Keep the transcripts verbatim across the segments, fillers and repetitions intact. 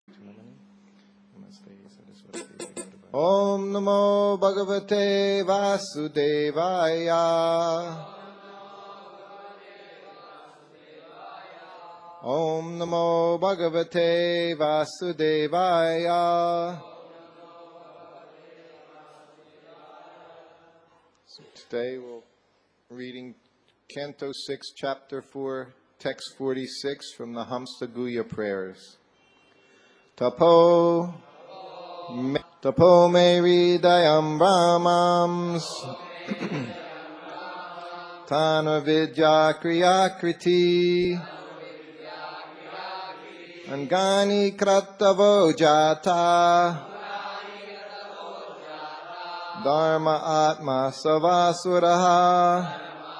Om Namo Bhagavate Vasudevaya. Om Namo Bhagavate Vasudevaya. So today we're reading Canto six, Chapter four, Text forty-six from the Hamsa Guhya prayers. Tapo me, Tapo me hridayam brahmams Tana vidya kriya kriti Angani kratavo jata Dharma atma savasuraha.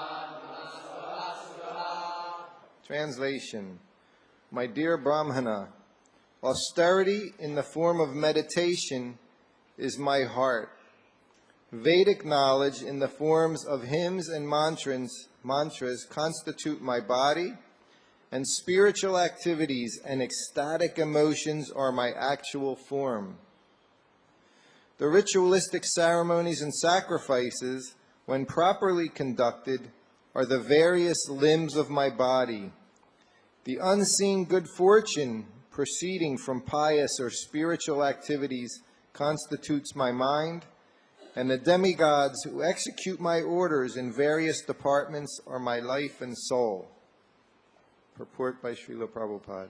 Translation. My dear Brahmana, austerity in the form of meditation is my heart. Vedic knowledge in the forms of hymns and mantras, mantras constitute my body, and spiritual activities and ecstatic emotions are my actual form. The ritualistic ceremonies and sacrifices, when properly conducted, are the various limbs of my body. The unseen good fortune proceeding from pious or spiritual activities constitutes my mind, and the demigods who execute my orders in various departments are my life and soul. Purport by Srila Prabhupada.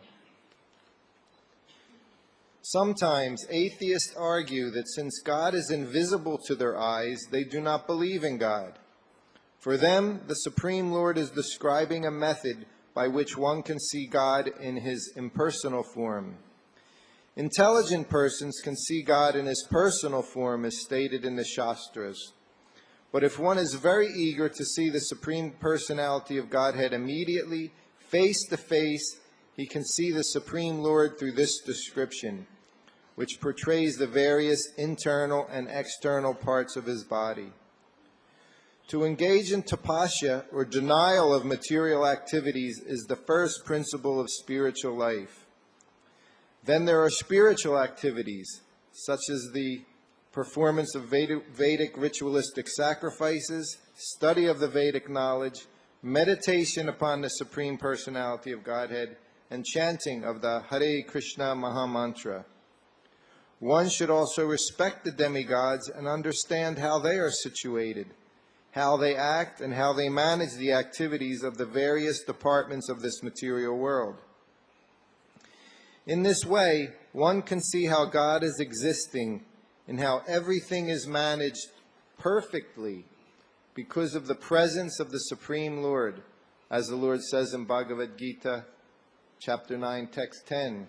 Sometimes atheists argue that since God is invisible to their eyes, they do not believe in God. For them, the Supreme Lord is describing a method by which one can see God in his impersonal form. Intelligent persons can see God in his personal form as stated in the Shastras. But if one is very eager to see the Supreme Personality of Godhead immediately, face to face, he can see the Supreme Lord through this description, which portrays the various internal and external parts of his body. To engage in tapasya, or denial of material activities, is the first principle of spiritual life. Then there are spiritual activities, such as the performance of Vedic, Vedic ritualistic sacrifices, study of the Vedic knowledge, meditation upon the Supreme Personality of Godhead, and chanting of the Hare Krishna Mahamantra. One should also respect the demigods and understand how they are situated, how they act, and how they manage the activities of the various departments of this material world. In this way, one can see how God is existing and how everything is managed perfectly because of the presence of the Supreme Lord, as the Lord says in Bhagavad Gita, chapter nine, text ten.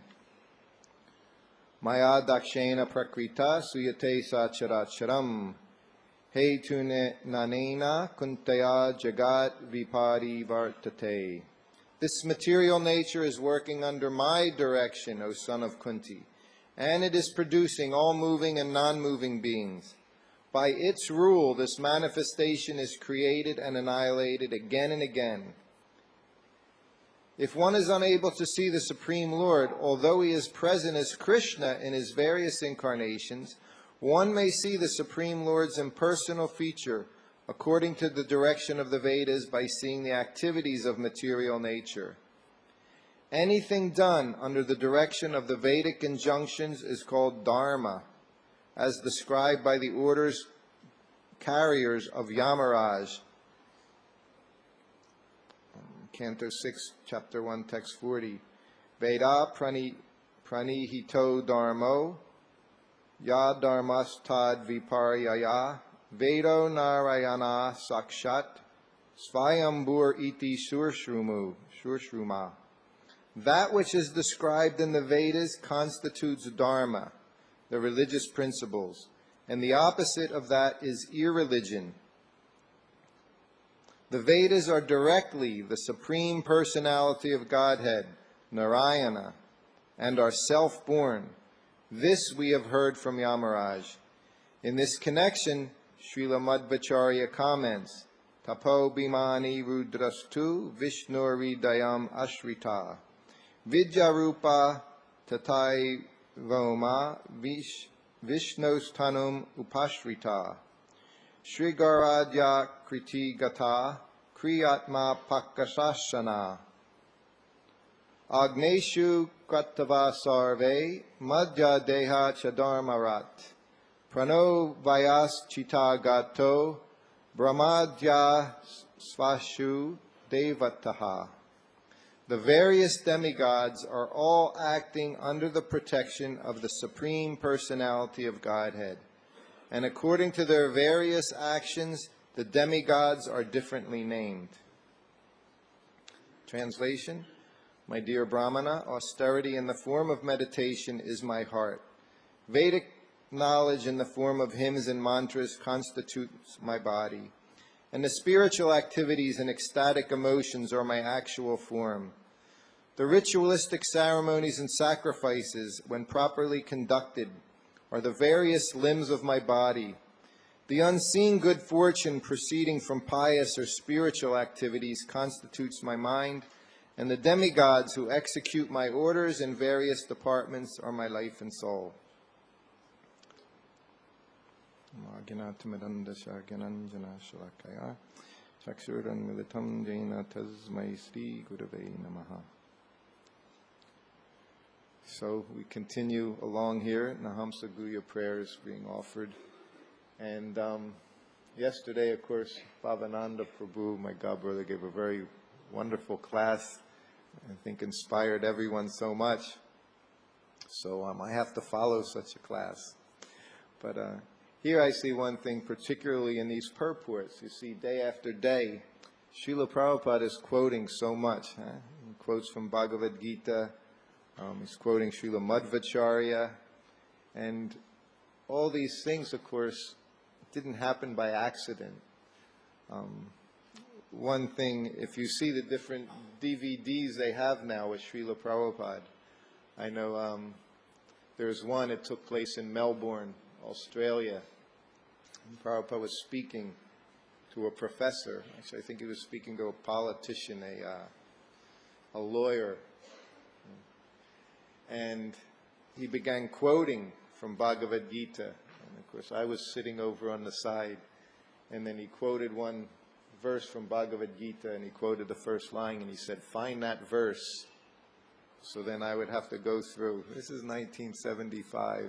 Maya dakshena prakrita suyate sacharacharam he tune nanena kuntaya jagat vipari vartate. This material nature is working under my direction, O son of Kunti, and it is producing all moving and non-moving beings. By its rule, this manifestation is created and annihilated again and again. If one is unable to see the Supreme Lord, although he is present as Krishna in his various incarnations, one may see the Supreme Lord's impersonal feature according to the direction of the Vedas by seeing the activities of material nature. Anything done under the direction of the Vedic injunctions is called dharma, as described by the orders carriers of Yamaraj. Canto six, Chapter one, Text forty. Veda prani, pranihito dharmo, ya dharmas tad viparyaya, Vedo narayana sakshat, svayambur iti surshrumu, surshruma. That which is described in the Vedas constitutes dharma, the religious principles, and the opposite of that is irreligion. The Vedas are directly the Supreme Personality of Godhead, Narayana, and are self-born. This we have heard from Yamaraj. In this connection, Srila Madhvacharya comments, Tapo bimani rudrastu vishnuri dayam ashrita, vidyarupa tatai Voma Vish, Vishnostanum Upashrita Srigaradya Kriti Gata Kriyatma Pakashashana Agneshu Katava Sarve Madhya Deha Chadarmarat Prano Vyas Chita Gato Brahmadya Svashu Devataha. The various demigods are all acting under the protection of the Supreme Personality of Godhead. And according to their various actions, the demigods are differently named. Translation: My dear Brahmana, austerity in the form of meditation is my heart. Vedic knowledge in the form of hymns and mantras constitutes my body. And the spiritual activities and ecstatic emotions are my actual form. The ritualistic ceremonies and sacrifices, when properly conducted, are the various limbs of my body. The unseen good fortune proceeding from pious or spiritual activities constitutes my mind, and the demigods who execute my orders in various departments are my life and soul. So we continue along here, Nahamsa Guhya prayers being offered. And um, yesterday, of course, Bhavananda Prabhu, my godbrother, gave a very wonderful class. I think inspired everyone so much. So um, I have to follow such a class. But uh, here I see one thing, particularly in these purports. You see, day after day, Srila Prabhupada is quoting so much. Huh? He quotes from Bhagavad Gita. Um, he's quoting Srila Madhvacharya. And all these things, of course, didn't happen by accident. Um, one thing, if you see the different D V Ds they have now with Srila Prabhupada, I know um, there's one that took place in Melbourne, Australia. And Prabhupada was speaking to a professor. Actually, I think he was speaking to a politician, a, uh, a lawyer. And he began quoting from Bhagavad Gita. And of course, I was sitting over on the side. And then he quoted one verse from Bhagavad Gita, and he quoted the first line, and he said, "Find that verse." So then I would have to go through. This is nineteen seventy-five.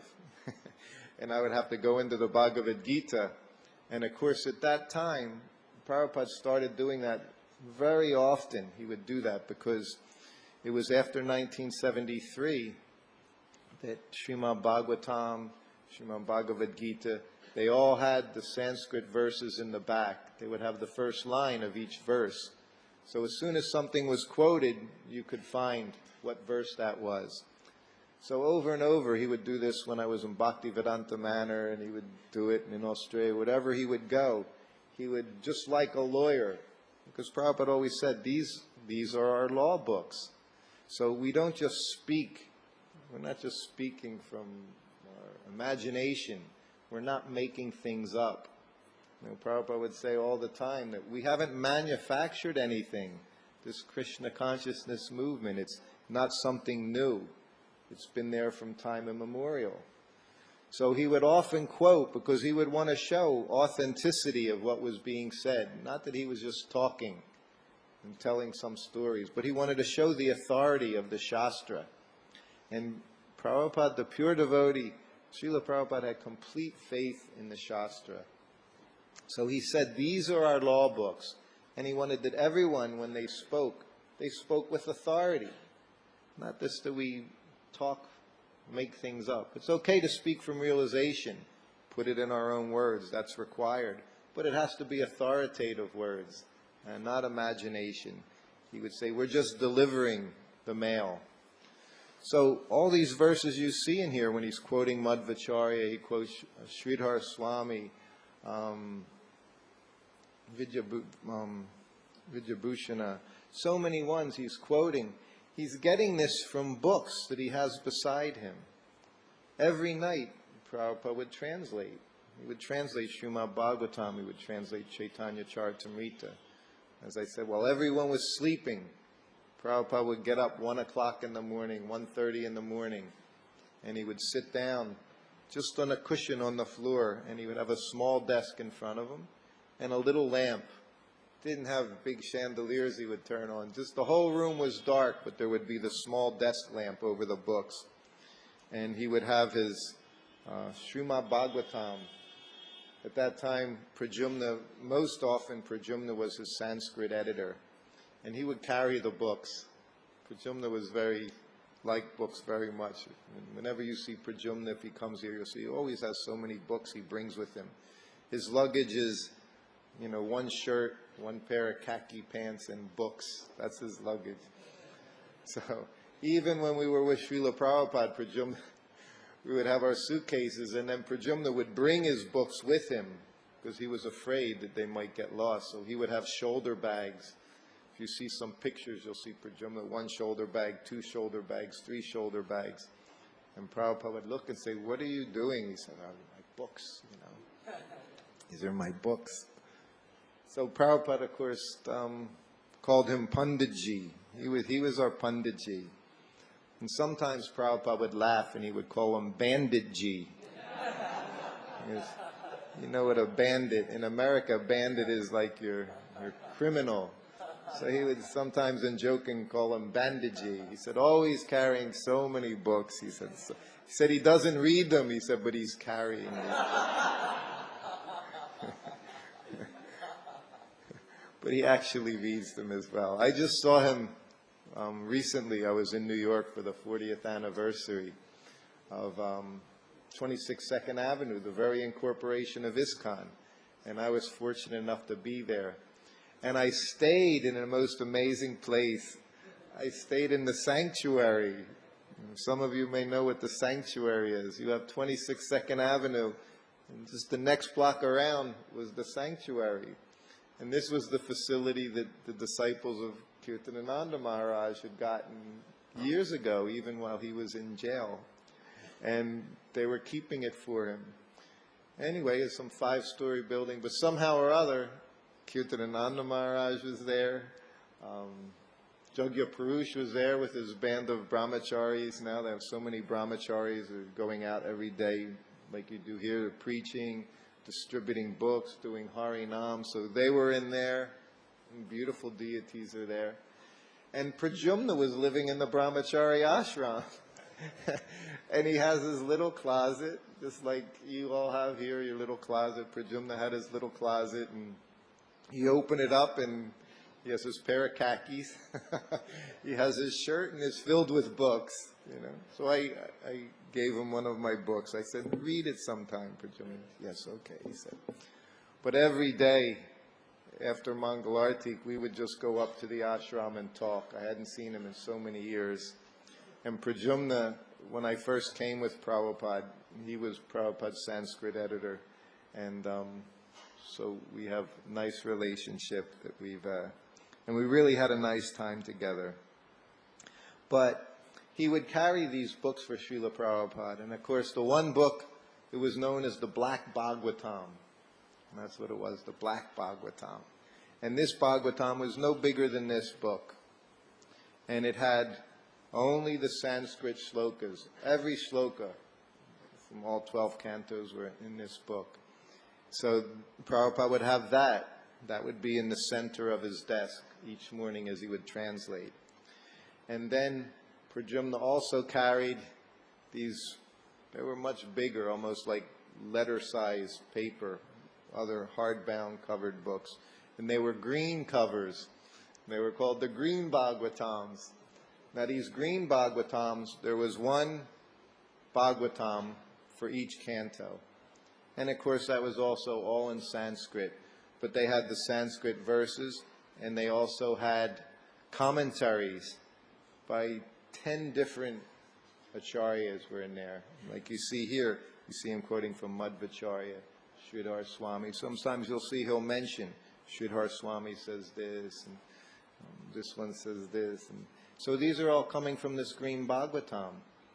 And I would have to go into the Bhagavad Gita. And of course, at that time, Prabhupada started doing that very often. He would do that because it was after nineteen seventy-three that Srimad Bhagavatam, Srimad Bhagavad Gita, they all had the Sanskrit verses in the back. They would have the first line of each verse. So as soon as something was quoted, you could find what verse that was. So over and over, he would do this when I was in Bhaktivedanta Manor, and he would do it in Australia. Wherever he would go, he would, just like a lawyer, because Prabhupada always said, these, these are our law books. So we don't just speak. We're not just speaking from our imagination. We're not making things up. You know, Prabhupada would say all the time that we haven't manufactured anything. This Krishna consciousness movement, it's not something new. It's been there from time immemorial. So he would often quote because he would want to show authenticity of what was being said. Not that he was just talking and telling some stories, but he wanted to show the authority of the Shastra. And Prabhupada, the pure devotee, Srila Prabhupada had complete faith in the Shastra. So he said, these are our law books. And he wanted that everyone, when they spoke, they spoke with authority. Not just that we talk, make things up. It's okay to speak from realization, put it in our own words, that's required. But it has to be authoritative words, and not imagination. He would say, we're just delivering the mail. So all these verses you see in here, when he's quoting Madhvacharya, he quotes Sridhar Swami, um, Vidyabu, um, Vidyabhushana, so many ones he's quoting. He's getting this from books that he has beside him. Every night, Prabhupada would translate. He would translate Srimad Bhagavatam, he would translate Chaitanya Charitamrita. As I said, while everyone was sleeping, Prabhupada would get up one o'clock in the morning, one thirty in the morning, and he would sit down just on a cushion on the floor, and he would have a small desk in front of him and a little lamp. Didn't have big chandeliers he would turn on. Just the whole room was dark, but there would be the small desk lamp over the books. And he would have his uh, Srimad Bhagavatam. At that time, Pradyumna, most often Pradyumna was his Sanskrit editor, and he would carry the books. Pradyumna was very, liked books very much. And whenever you see Pradyumna, if he comes here, you'll see he always has so many books he brings with him. His luggage is, you know, one shirt, one pair of khaki pants, and books. That's his luggage. So even when we were with Srila Prabhupada, Pradyumna, we would have our suitcases, and then Pradyumna would bring his books with him because he was afraid that they might get lost. So he would have shoulder bags. If you see some pictures, you'll see Pradyumna, one shoulder bag, two shoulder bags, three shoulder bags. And Prabhupada would look and say, "What are you doing?" He said, "Oh, my books, you know. These are my books." So Prabhupada, of course, um, called him Panditji. He was, he was our Panditji. And sometimes Prabhupada would laugh and he would call him Banditji. You know what a bandit, in America, bandit is like your, your criminal. So he would sometimes in joking call him Banditji. He said, always carrying so many books. He said, so, he said he doesn't read them, he said, but he's carrying them. But he actually reads them as well. I just saw him um, recently. I was in New York for the fortieth anniversary of um, twenty-six Second Avenue, the very incorporation of ISKCON. And I was fortunate enough to be there. And I stayed in a most amazing place. I stayed in the sanctuary. Some of you may know what the sanctuary is. You have twenty-six Second Avenue, and just the next block around was the sanctuary. And this was the facility that the disciples of Kirtanananda Maharaj had gotten years ago, even while he was in jail. And they were keeping it for him. Anyway, it's some five-story building, but somehow or other, Kirtanananda Maharaj was there. Um, Jagya Purush was there with his band of brahmacharis. Now they have so many brahmacharis who are going out every day, like you do here, preaching, distributing books, doing Harinam. So they were in there, and beautiful deities are there. And Pradyumna was living in the brahmachari ashram. And he has his little closet, just like you all have here, your little closet. Pradyumna had his little closet, and he opened it up, and he has his pair of khakis. He has his shirt, and it's filled with books, you know. So I, I gave him one of my books. I said, read it sometime, Pradyumna. Yes, okay, he said. But every day after Mangalarti, we would just go up to the ashram and talk. I hadn't seen him in so many years. And Pradyumna, when I first came with Prabhupada, he was Prabhupada's Sanskrit editor. And um, so we have a nice relationship that we've, uh, and we really had a nice time together. But he would carry these books for Srila Prabhupada. And of course, the one book, it was known as the Black Bhagavatam. And that's what it was, the Black Bhagavatam. And this Bhagavatam was no bigger than this book. And it had only the Sanskrit shlokas. Every shloka from all twelve cantos were in this book. So Prabhupada would have that. That would be in the center of his desk each morning as he would translate. And then Pradyumna also carried these, they were much bigger, almost like letter-sized paper, other hardbound covered books. And they were green covers. They were called the Green Bhagavatams. Now these Green Bhagavatams, there was one Bhagavatam for each canto. And of course that was also all in Sanskrit. But they had the Sanskrit verses, and they also had commentaries by ten different acharyas were in there. Like you see here, you see him quoting from Madhvacharya, Sridhar Swami. Sometimes you'll see he'll mention Sridhar Swami says this, and um, this one says this. And so these are all coming from this Green Bhagavatam.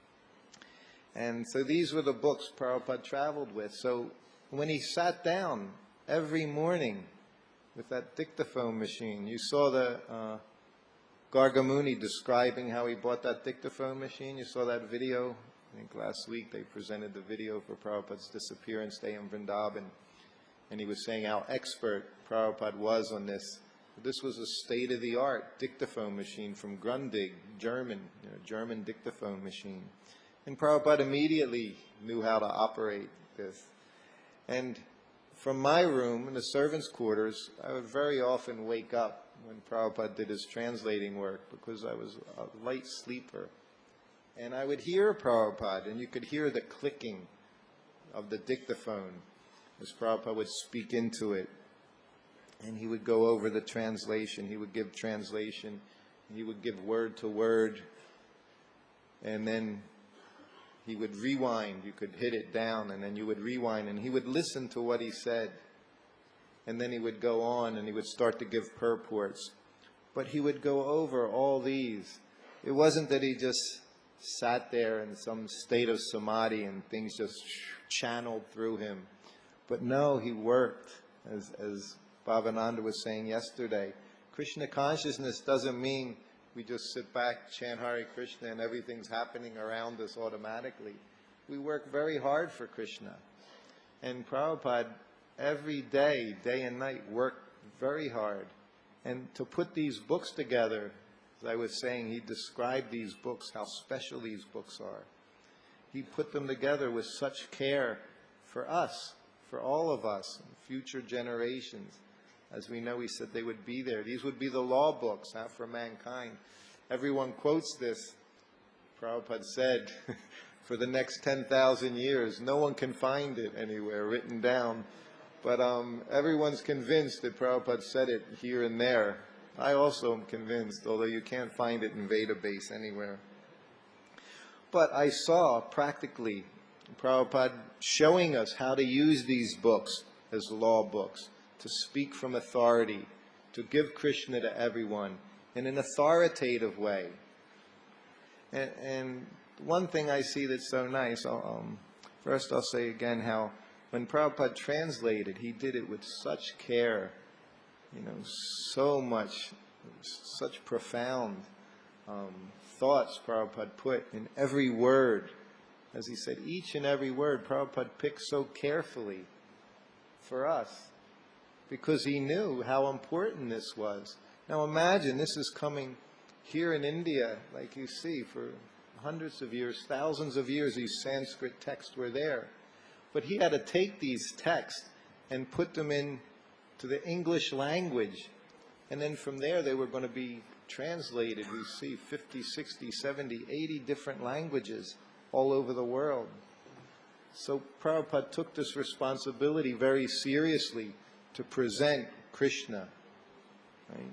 And so these were the books Prabhupada traveled with. So when he sat down every morning with that dictaphone machine, you saw the uh, Gargamuni describing how he bought that dictaphone machine. You saw that video I think last week they presented the video for Prabhupada's disappearance day in Vrindavan, and he was saying how expert Prabhupada was on this. This was a state-of-the-art dictaphone machine from Grundig, German, you know, German dictaphone machine. And Prabhupada immediately knew how to operate this. And from my room in the servants' quarters, I would very often wake up when Prabhupada did his translating work because I was a light sleeper. And I would hear Prabhupada, and you could hear the clicking of the dictaphone as Prabhupada would speak into it. And he would go over the translation. He would give translation. He would give word to word. And then he would rewind. You could hit it down, and then you would rewind. And he would listen to what he said. And then he would go on, and he would start to give purports. But he would go over all these. It wasn't that he just sat there in some state of samadhi and things just channeled through him. But no, he worked, as, as Bhavananda was saying yesterday. Krishna consciousness doesn't mean we just sit back, chant Hare Krishna, and everything's happening around us automatically. We work very hard for Krishna. And Prabhupada, every day, day and night, worked very hard. And to put these books together, as I was saying, he described these books, how special these books are. He put them together with such care for us, for all of us, and future generations. As we know, he said they would be there. These would be the law books, not for mankind. Everyone quotes this. Prabhupada said, for the next ten thousand years, no one can find it anywhere written down. But um, everyone's convinced that Prabhupada said it here and there. I also am convinced, although you can't find it in Vedabase anywhere. But I saw practically Prabhupada showing us how to use these books as law books, to speak from authority, to give Krishna to everyone in an authoritative way. And, and one thing I see that's so nice, I'll, um, first I'll say again how when Prabhupada translated, he did it with such care, you know, so much, such profound um, thoughts Prabhupada put in every word. As he said, each and every word Prabhupada picked so carefully for us, because he knew how important this was. Now imagine, this is coming here in India, like you see, for hundreds of years, thousands of years, these Sanskrit texts were there. But he had to take these texts and put them into the English language. And then from there, they were going to be translated. We see fifty, sixty, seventy, eighty different languages all over the world. So Prabhupada took this responsibility very seriously to present Krishna, right,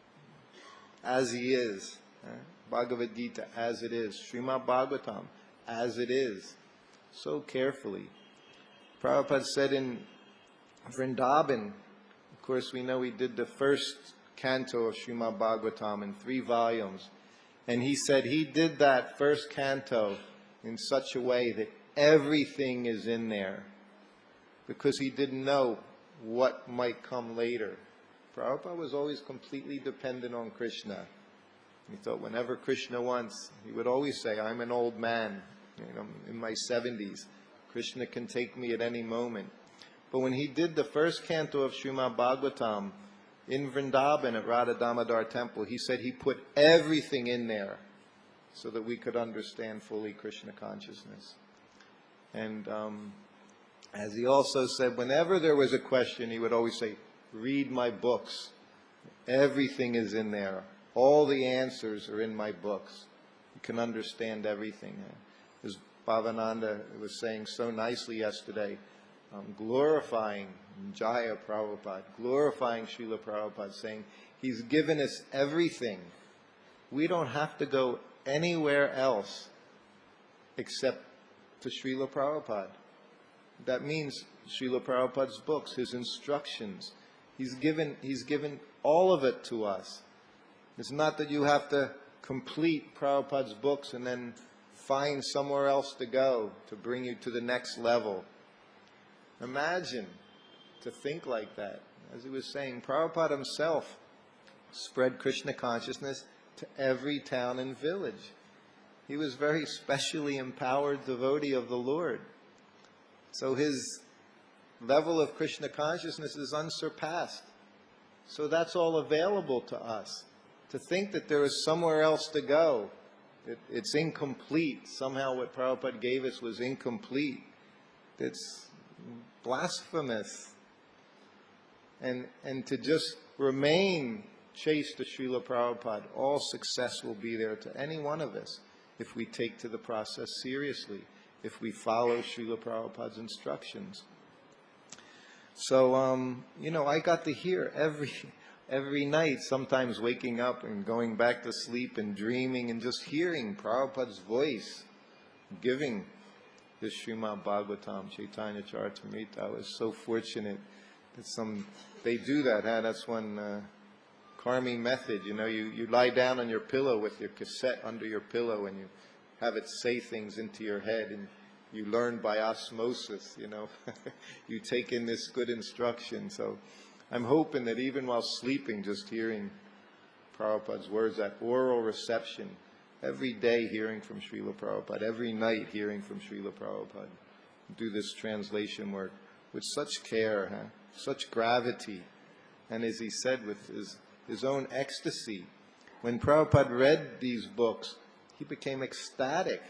as he is, right? Bhagavad Gita as it is, Srimad Bhagavatam as it is, so carefully. Prabhupada said in Vrindavan, of course we know he did the first canto of Srimad Bhagavatam in three volumes, and he said he did that first canto in such a way that everything is in there, because he didn't know what might come later. Prabhupada was always completely dependent on Krishna. He thought whenever Krishna wants, he would always say, I'm an old man, you know, in my seventies. Krishna can take me at any moment. But when he did the first canto of Srimad Bhagavatam in Vrindavan at Radha Damodar Temple, he said he put everything in there so that we could understand fully Krishna consciousness. And um, as he also said, whenever there was a question, he would always say, read my books. Everything is in there. All the answers are in my books. You can understand everything. As Bhavananda was saying so nicely yesterday, um, glorifying Jaya Prabhupada, glorifying Srila Prabhupada, saying he's given us everything. We don't have to go anywhere else except to Srila Prabhupada. That means Srila Prabhupada's books, his instructions. He's given, he's given all of it to us. It's not that you have to complete Prabhupada's books and then find somewhere else to go to bring you to the next level. Imagine to think like that. As he was saying, Prabhupada himself spread Krishna consciousness to every town and village. he was very specially empowered devotee of the Lord. So his level of Krishna consciousness is unsurpassed. So that's all available to us. To think that there is somewhere else to go, it, it's incomplete. Somehow what Prabhupada gave us was incomplete. It's blasphemous. And, and to just remain chaste to Srila Prabhupada, all success will be there to any one of us if we take to the process seriously, if we follow Srila Prabhupada's instructions. So, um, you know, I got to hear every, every night, sometimes waking up and going back to sleep and dreaming and just hearing Prabhupada's voice giving this Srimad Bhagavatam, Chaitanya Charitamrita. I was so fortunate that some, they do that, huh? That's one uh, Karmi method, you know, you, you lie down on your pillow with your cassette under your pillow and you have it say things into your head and you learn by osmosis, you know. You take in this good instruction. So I'm hoping that even while sleeping, just hearing Prabhupada's words, that oral reception, every day hearing from Srila Prabhupada, every night hearing from Srila Prabhupada, do this translation work with such care, huh? Such gravity, and as he said, with his, his own ecstasy. When Prabhupada read these books, he became ecstatic.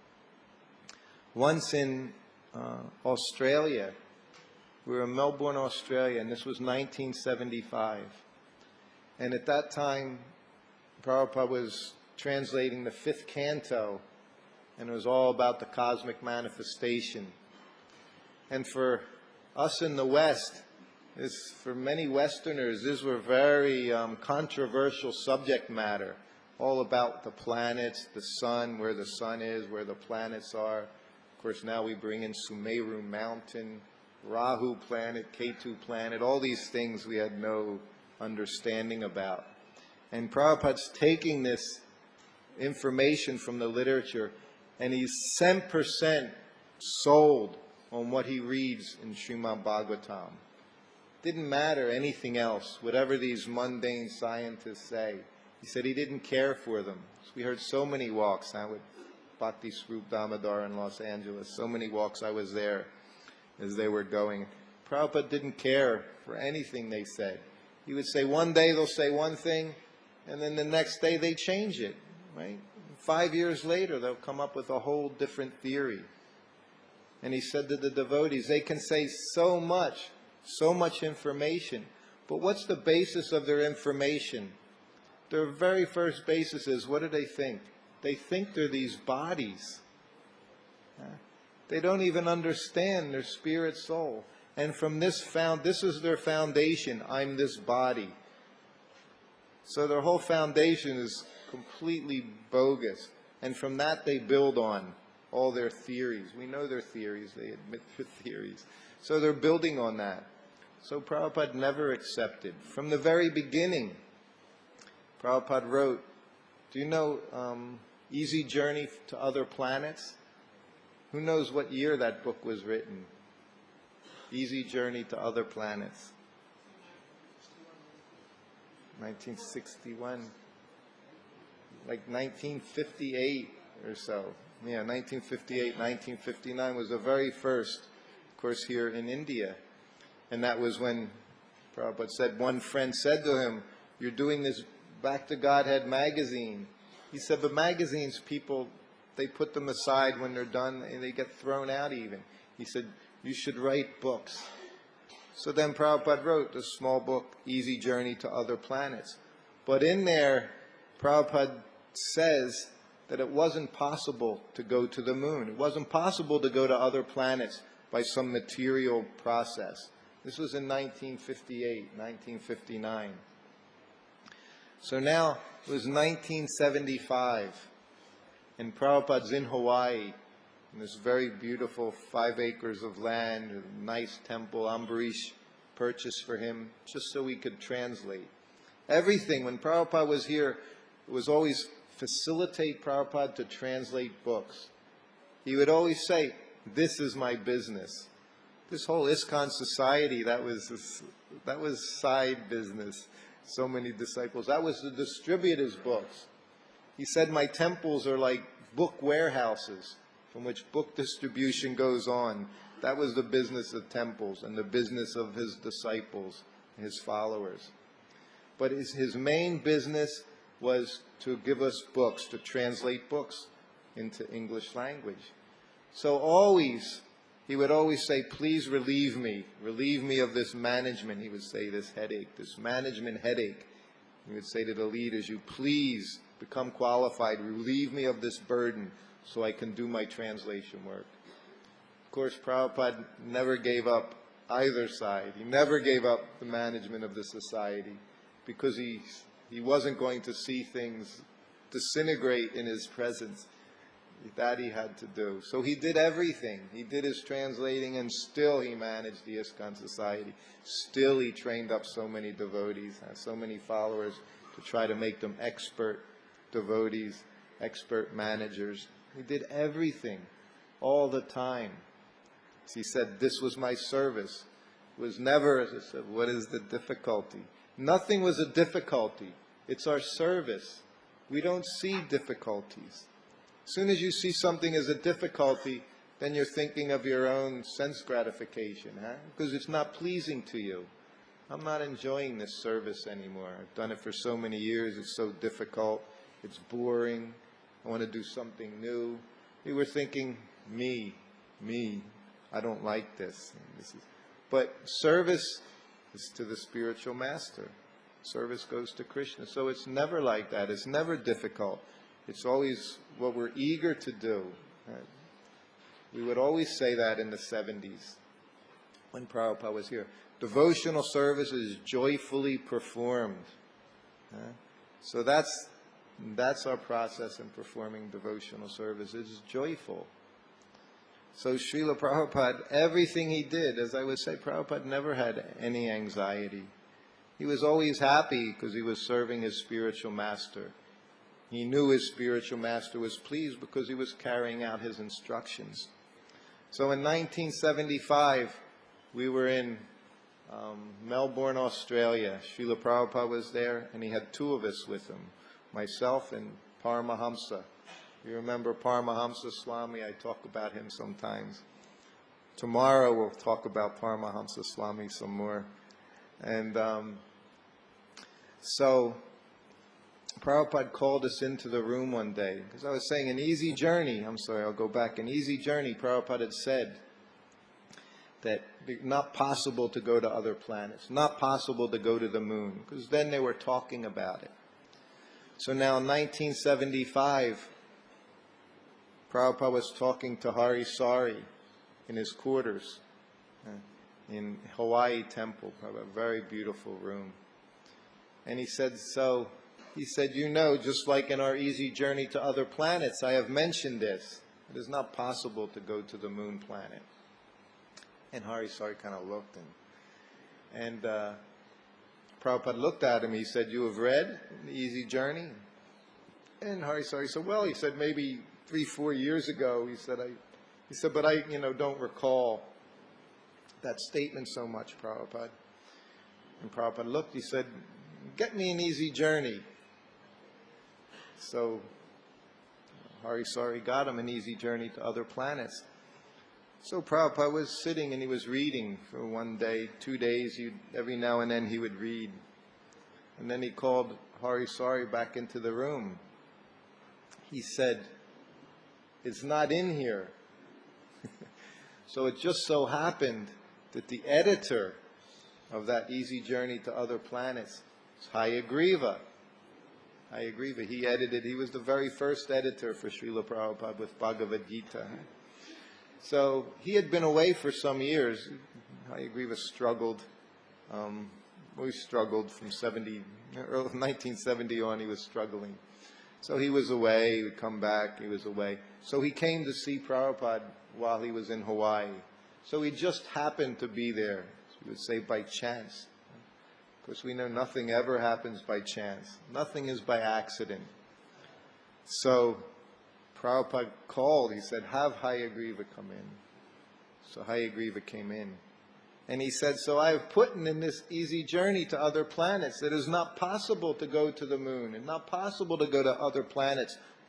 Once in uh, Australia, we were in Melbourne, Australia, and this was nineteen seventy-five. And at that time, Prabhupada was translating the fifth canto, and it was all about the cosmic manifestation. And for us in the West, this, for many Westerners, these were very um, controversial subject matter, all about the planets, the sun, where the sun is, where the planets are. Of course, now we bring in Sumeru Mountain, Rahu planet, Ketu planet, all these things we had no understanding about. And Prabhupada's taking this information from the literature, and he's ten percent sold on what he reads in Srimad Bhagavatam. Didn't matter anything else, whatever these mundane scientists say. He said he didn't care for them. So we heard so many walks, huh, with Bhakti Swarup Damodar in Los Angeles. So many walks I was there as they were going. Prabhupada didn't care for anything they said. He would say one day they'll say one thing, and then the next day they change it, right? Five years later they'll come up with a whole different theory. And he said to the devotees, they can say so much, so much information, but what's the basis of their information? Their very first basis is, what do they think? They think they're these bodies. They don't even understand their spirit soul. And from this found, this is their foundation, I'm this body. So their whole foundation is completely bogus. And from that they build on all their theories. We know their theories, they admit their theories. So they're building on that. So Prabhupada never accepted. From the very beginning, Prabhupada wrote, do you know um, Easy Journey to Other Planets? Who knows what year that book was written? Easy Journey to Other Planets. nineteen sixty-one. Like nineteen fifty-eight or so. Yeah, nineteen fifty-eight, nineteen fifty-nine was the very first, of course, here in India. And that was when Prabhupada said, one friend said to him, you're doing this Back to Godhead magazine. He said, but magazines, people, they put them aside when they're done and they get thrown out even. He said, you should write books. So then Prabhupada wrote this small book, Easy Journey to Other Planets. But in there, Prabhupada says that it wasn't possible to go to the moon. It wasn't possible to go to other planets by some material process. This was in nineteen fifty-eight, nineteen fifty-nine. So now it was nineteen seventy-five, and Prabhupada's in Hawaii, in this very beautiful five acres of land, a nice temple Ambarish purchased for him, just so he could translate. Everything, when Prabhupada was here, it was always facilitate Prabhupada to translate books. He would always say, this is my business. This whole ISKCON society, that was, that was side business. So many disciples. That was the distributor's books. He said, my temples are like book warehouses from which book distribution goes on. That was the business of temples and the business of his disciples, his followers. But his, his main business was to give us books, to translate books into English language. So always, he would always say, please relieve me, relieve me of this management. He would say this headache, this management headache. He would say to the leaders, you please become qualified, relieve me of this burden so I can do my translation work. Of course, Prabhupada never gave up either side. He never gave up the management of the society because he, he wasn't going to see things disintegrate in his presence. That he had to do. So he did everything. He did his translating, and still he managed the ISKCON Society. Still he trained up so many devotees, had so many followers to try to make them expert devotees, expert managers. He did everything, all the time. He said, this was my service. It was never, as I said, what is the difficulty? Nothing was a difficulty. It's our service. We don't see difficulties. As soon as you see something as a difficulty, then you're thinking of your own sense gratification, huh? Because it's not pleasing to you. I'm not enjoying this service anymore. I've done it for so many years. It's so difficult. It's boring. I want to do something new. We were thinking, me, me. I don't like this. This is, but service is to the spiritual master. Service goes to Krishna. So it's never like that. It's never difficult. It's always what we're eager to do. Right? We would always say that in the seventies when Prabhupada was here. Devotional service is joyfully performed. Right? So that's that's our process in performing devotional service. It's joyful. So Srila Prabhupada, everything he did, as I would say, Prabhupada never had any anxiety. He was always happy because he was serving his spiritual master. He knew his spiritual master was pleased because he was carrying out his instructions. So in nineteen seventy-five, we were in um, Melbourne, Australia. Srila Prabhupada was there, and he had two of us with him, myself and Paramahamsa. You remember Paramahamsa Swami? I talk about him sometimes. Tomorrow we'll talk about Paramahamsa Swami some more. And um, so Prabhupada called us into the room one day, because I was saying an easy journey, I'm sorry, I'll go back, an easy journey, Prabhupada had said that it's not possible to go to other planets, not possible to go to the moon, because then they were talking about it. So now in nineteen seventy-five, Prabhupada was talking to Hari Sari in his quarters uh, in Hawaii Temple, a very beautiful room. And he said, so, he said, you know, just like in our easy journey to other planets, I have mentioned this. It is not possible to go to the moon planet. And Hari Sari kind of looked, and, and uh, Prabhupada looked at him. He said, you have read The Easy Journey? And Hari Sari said, well, he said, maybe three, four years ago, he said, I, he said, but I, you know, don't recall that statement so much, Prabhupada. And Prabhupada looked, he said, get me an easy journey. So Hari Sari got him an easy journey to other planets. So Prabhupada was sitting and he was reading for one day, two days, he'd, every now and then he would read. And then he called Hari Sari back into the room. He said, it's not in here. So it just so happened that the editor of that Easy Journey to Other Planets is Hayagriva. Hayagriva, he edited, he was the very first editor for Srila Prabhupada with Bhagavad Gita. So he had been away for some years. Hayagriva struggled, um, we struggled from seventy, nineteen seventy on, he was struggling. So he was away, he would come back, he was away. So he came to see Prabhupada while he was in Hawaii. So he just happened to be there, we would say by chance. Of course, we know nothing ever happens by chance. Nothing is by accident. So Prabhupada called, he said, have Hayagriva come in. So Hayagriva came in. And he said, so I have put in this easy journey to other planets. It is not possible to go to the moon and not possible to go to other planets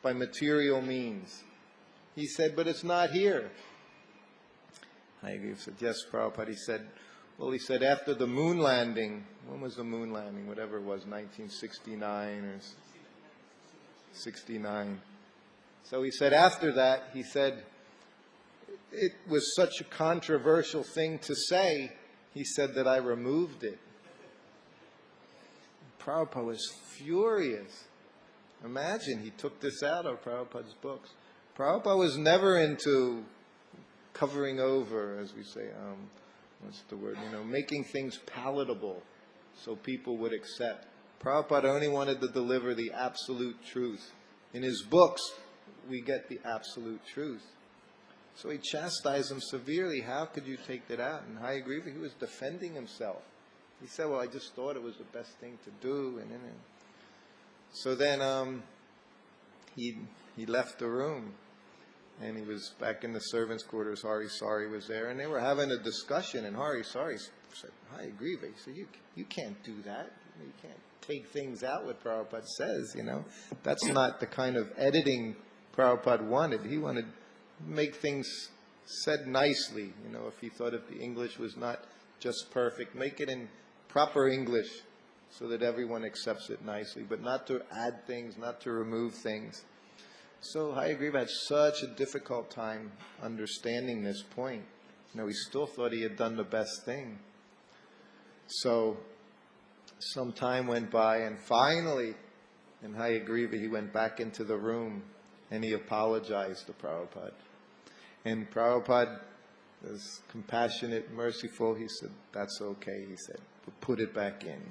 by material means. He said, but it's not here. Hayagriva said, yes, Prabhupada. He said, well, he said, after the moon landing, when was the moon landing? Whatever it was, nineteen sixty-nine or sixty-nine. So he said, after that, he said, it was such a controversial thing to say, he said, that I removed it. Prabhupada was furious. Imagine, he took this out of Prabhupada's books. Prabhupada was never into covering over, as we say, um, what's the word, you know, making things palatable so people would accept. Prabhupada only wanted to deliver the absolute truth. In his books, we get the absolute truth. So he chastised him severely. How could you take that out? And Hayagriva, he was defending himself. He said, well, I just thought it was the best thing to do. And, and, and. So then um, he, he left the room. And he was back in the servants' quarters. Hari Sari was there. And they were having a discussion. And Hari Sari said, Hayagriva, he said, you, you can't do that. You can't take things out what Prabhupada says, you know. That's not the kind of editing Prabhupada wanted. He wanted to make things said nicely. You know, if he thought if the English was not just perfect, make it in proper English so that everyone accepts it nicely, but not to add things, not to remove things. So Hayagriva had such a difficult time understanding this point. You know, he still thought he had done the best thing. So some time went by, and finally, in Hayagriva, he went back into the room, and he apologized to Prabhupada. And Prabhupada was compassionate, merciful. He said, that's okay, he said, but put it back in.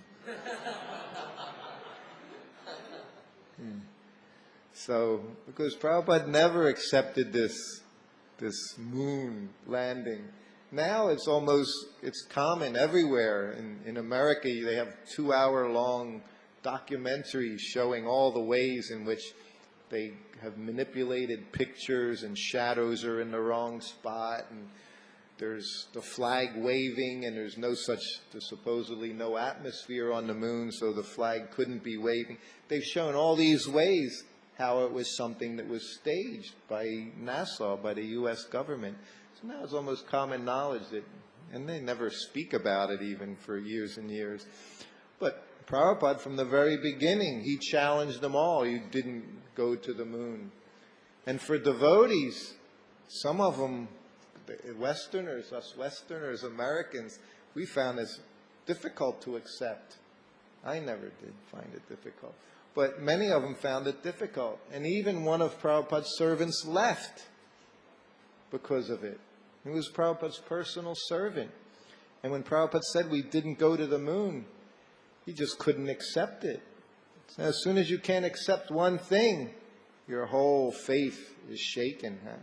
hmm. So, because Prabhupada never accepted this, this moon landing. Now it's almost, it's common everywhere. In, in America, they have two-hour-long documentaries showing all the ways in which they have manipulated pictures and shadows are in the wrong spot, and there's the flag waving, and there's no such, there's supposedly no atmosphere on the moon, so the flag couldn't be waving. They've shown all these ways how it was something that was staged by NASA, by the U S government. So now it's almost common knowledge that, and they never speak about it even for years and years. But Prabhupada, from the very beginning, he challenged them all. You didn't go to the moon. And for devotees, some of them, Westerners, us Westerners, Americans, we found this difficult to accept. I never did find it difficult. But many of them found it difficult. And even one of Prabhupada's servants left because of it. He was Prabhupada's personal servant. And when Prabhupada said we didn't go to the moon, he just couldn't accept it. So as soon as you can't accept one thing, your whole faith is shaken, huh?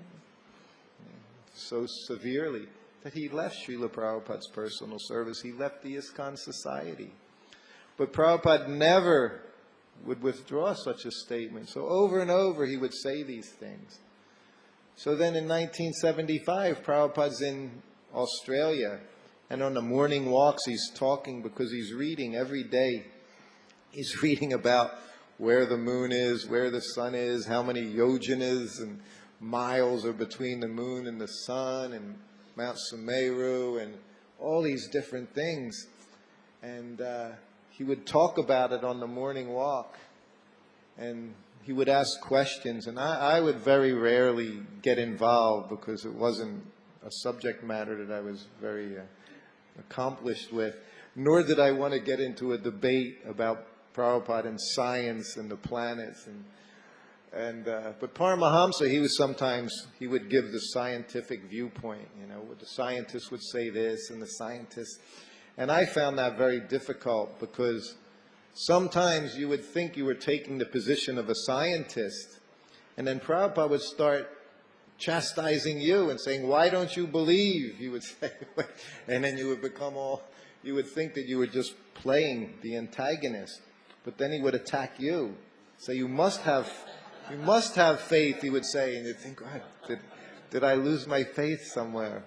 So severely that he left Srila Prabhupada's personal service. He left the ISKCON society. But Prabhupada never would withdraw such a statement. So over and over he would say these things. So then in nineteen seventy-five, Prabhupada's in Australia, and on the morning walks he's talking because he's reading every day. He's reading about where the moon is, where the sun is, how many yojanas and miles are between the moon and the sun, and Mount Sumeru, and all these different things. And uh, he would talk about it on the morning walk, and he would ask questions, and I, I would very rarely get involved because it wasn't a subject matter that I was very uh, accomplished with, nor did I want to get into a debate about Prabhupada and science and the planets. And, and uh, but Paramahamsa, he was sometimes, he would give the scientific viewpoint, you know, the scientists would say this, and the scientists, and I found that very difficult because sometimes you would think you were taking the position of a scientist, and then Prabhupada would start chastising you and saying, why don't you believe? You would say, and then you would become all, you would think that you were just playing the antagonist, but then he would attack you. So you must have, you must have faith, he would say, and you'd think, God, did, did I lose my faith somewhere?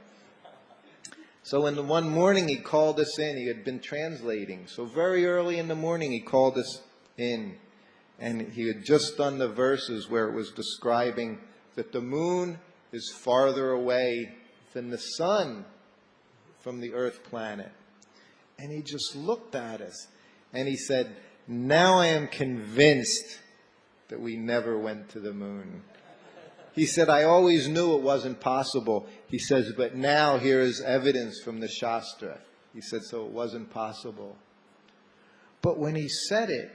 So in the one morning he called us in. He had been translating. So very early in the morning he called us in. And he had just done the verses where it was describing that the moon is farther away than the sun from the Earth planet. And he just looked at us and he said, now I am convinced that we never went to the moon. He said, I always knew it wasn't possible. He says, but now here is evidence from the Shastra. He said, so it wasn't possible. But when he said it,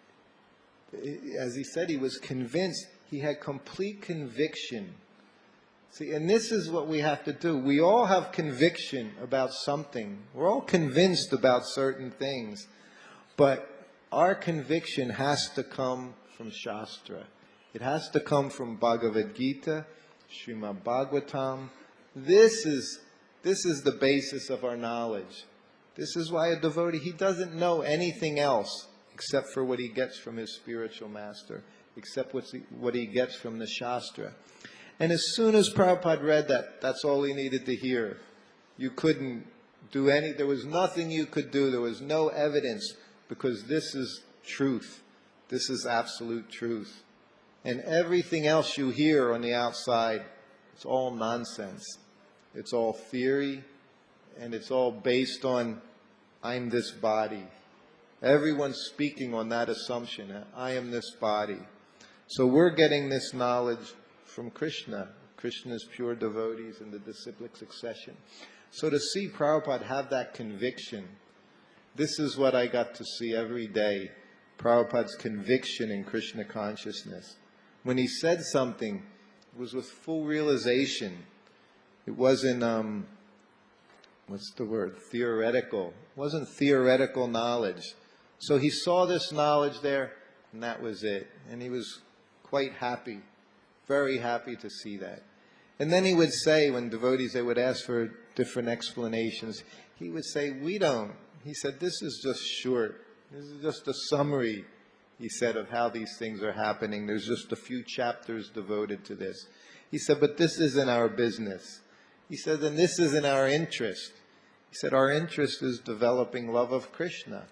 as he said, he was convinced. He had complete conviction. See, and this is what we have to do. We all have conviction about something. We're all convinced about certain things. But our conviction has to come from Shastra. It has to come from Bhagavad Gita, Srimad Bhagavatam. This is, this is the basis of our knowledge. This is why a devotee, he doesn't know anything else except for what he gets from his spiritual master, except what's, what he gets from the Shastra. And as soon as Prabhupada read that, that's all he needed to hear. You couldn't do any, there was nothing you could do. There was no evidence, because this is truth. This is absolute truth. And everything else you hear on the outside, it's all nonsense. It's all theory, and it's all based on, I'm this body. Everyone's speaking on that assumption, I am this body. So we're getting this knowledge from Krishna, Krishna's pure devotees in the disciplic succession. So to see Prabhupada have that conviction, this is what I got to see every day, Prabhupada's conviction in Krishna consciousness. When he said something, it was with full realization. It wasn't, um, what's the word, theoretical. It wasn't theoretical knowledge. So he saw this knowledge there, and that was it. And he was quite happy, very happy to see that. And then he would say, when devotees, they would ask for different explanations, he would say, we don't. He said, this is just short. This is just a summary, he said, of how these things are happening. There's just a few chapters devoted to this. He said, but this isn't our business. He said, and this isn't our interest. He said, our interest is developing love of Krishna.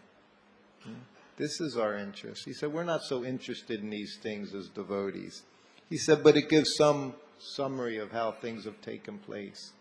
This is our interest. He said, we're not so interested in these things as devotees. He said, but it gives some summary of how things have taken place.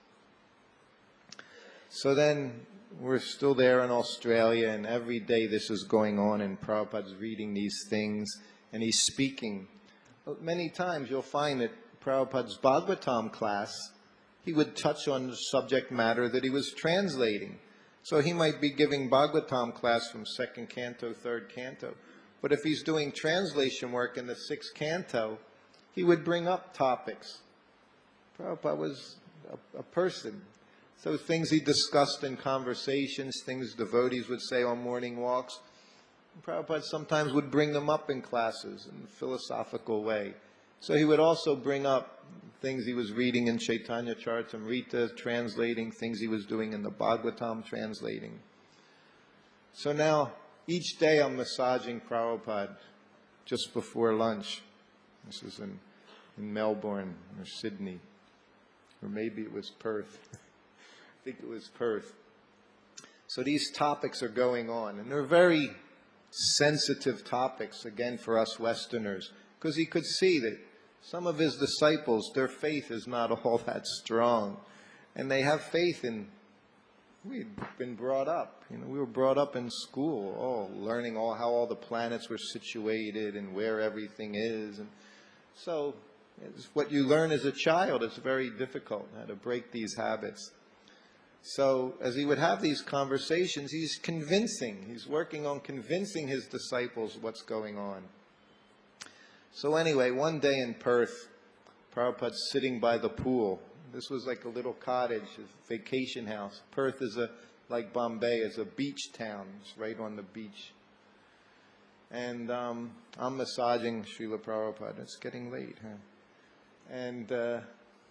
So then we're still there in Australia, and every day this is going on, and Prabhupada's reading these things, and he's speaking. Many times you'll find that Prabhupada's Bhagavatam class, he would touch on the subject matter that he was translating. So he might be giving Bhagavatam class from second canto, third canto. But if he's doing translation work in the sixth canto, he would bring up topics. Prabhupada was a, a person. So things he discussed in conversations, things devotees would say on morning walks, Prabhupada sometimes would bring them up in classes in a philosophical way. So he would also bring up things he was reading in Chaitanya Charitamrita, translating, things he was doing in the Bhagavatam, translating. So now, each day I'm massaging Prabhupada just before lunch. This is in, in Melbourne or Sydney, or maybe it was Perth. I think it was Perth. So these topics are going on, and they're very sensitive topics, again, for us Westerners, because he could see that some of his disciples, their faith is not all that strong. And they have faith in, we've been brought up, you know, we were brought up in school, oh, learning all how all the planets were situated and where everything is. And so it's what you learn as a child is very difficult, how to break these habits. So as he would have these conversations, he's convincing, he's working on convincing his disciples what's going on. So anyway, one day in Perth, Prabhupada's sitting by the pool. This was like a little cottage, a vacation house. Perth is a, like Bombay, is a beach town. It's right on the beach. And um, I'm massaging Srila Prabhupada. It's getting late, huh? And uh,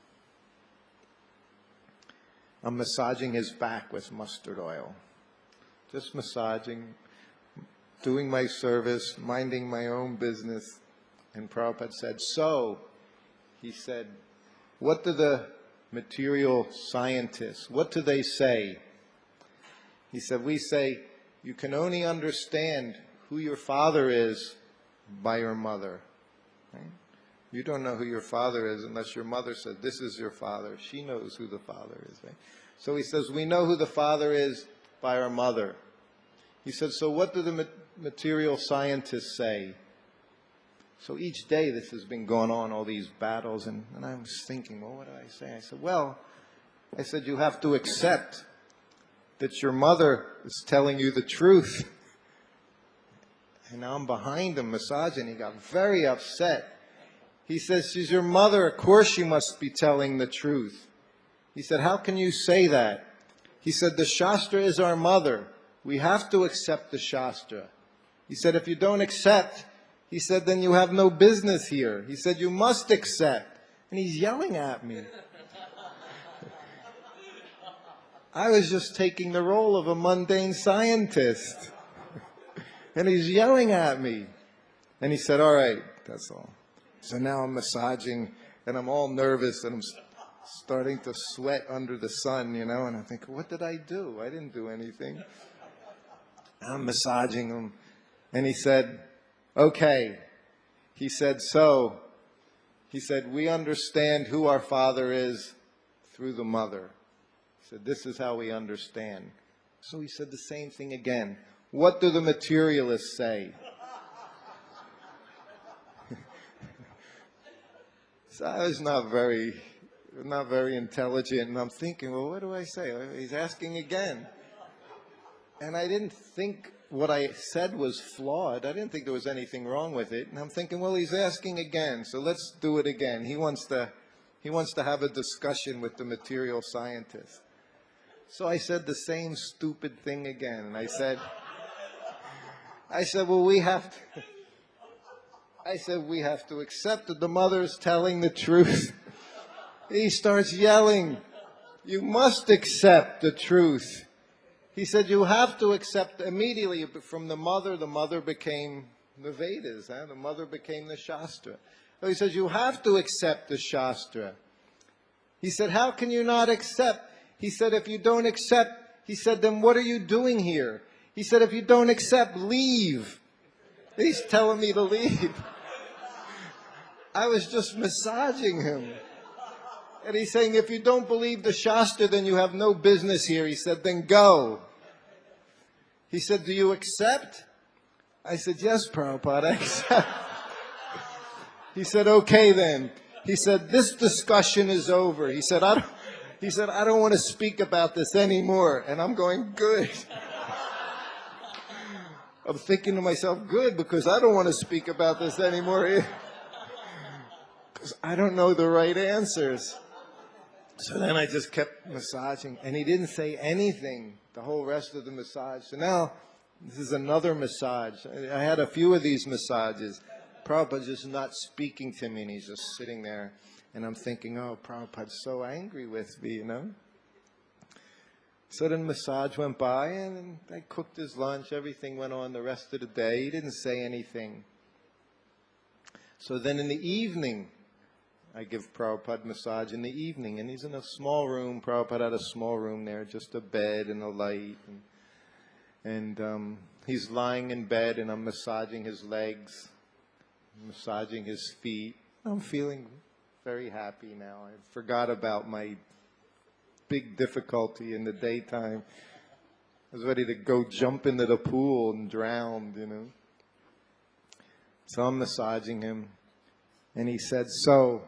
I'm massaging his back with mustard oil. Just massaging, doing my service, minding my own business. And Prabhupada said, so, he said, what do the material scientists, what do they say? He said, we say, you can only understand who your father is by your mother. Right? You don't know who your father is unless your mother said, this is your father. She knows who the father is. Right? So he says, we know who the father is by our mother. He said, so what do the material scientists say? So each day this has been going on, all these battles, and, and I was thinking, well, what did I say? I said, well, I said, you have to accept that your mother is telling you the truth. And now I'm behind him, massaging. He got very upset. He says, she's your mother. Of course she must be telling the truth. He said, how can you say that? He said, the Shastra is our mother. We have to accept the Shastra. He said, if you don't accept, he said, then you have no business here. He said, you must accept. And he's yelling at me. I was just taking the role of a mundane scientist. And he's yelling at me. And he said, all right, that's all. So now I'm massaging, and I'm all nervous, and I'm starting to sweat under the sun, you know. And I think, what did I do? I didn't do anything. I'm massaging him. And he said, okay. He said, so, he said, we understand who our father is through the mother. He said, this is how we understand. So he said the same thing again. What do the materialists say? So I was not very, not very intelligent, and I'm thinking, well, what do I say? He's asking again. And I didn't think what I said was flawed. I didn't think there was anything wrong with it. And I'm thinking, well, he's asking again, so let's do it again. He wants to, he wants to have a discussion with the material scientist. So I said the same stupid thing again. And I said, I said, well, we have to, I said, we have to accept that the mother is telling the truth. He starts yelling, you must accept the truth. He said, you have to accept immediately from the mother. The mother became the Vedas. Huh? The mother became the Shastra. So he says, you have to accept the Shastra. He said, how can you not accept? He said, if you don't accept, he said, then what are you doing here? He said, if you don't accept, leave. He's telling me to leave. I was just massaging him. And he's saying, if you don't believe the Shastra, then you have no business here. He said, then go. He said, do you accept? I said, yes, Prabhupada, I accept. He said, okay then. He said, this discussion is over. He said, I don't, he said, I don't want to speak about this anymore. And I'm going, good. I'm thinking to myself, good, because I don't want to speak about this anymore. Because I don't know the right answers. So then I just kept massaging, and he didn't say anything the whole rest of the massage. So now, this is another massage. I had a few of these massages. Prabhupada's just not speaking to me, and he's just sitting there. And I'm thinking, oh, Prabhupada's so angry with me, you know. So then massage went by, and I cooked his lunch. Everything went on the rest of the day. He didn't say anything. So then in the evening, I give Prabhupada massage in the evening, and he's in a small room. Prabhupada had a small room there, just a bed and a light. And, and um, he's lying in bed, and I'm massaging his legs, massaging his feet. I'm feeling very happy now. I forgot about my big difficulty in the daytime. I was ready to go jump into the pool and drown, you know. So I'm massaging him, and he said, so...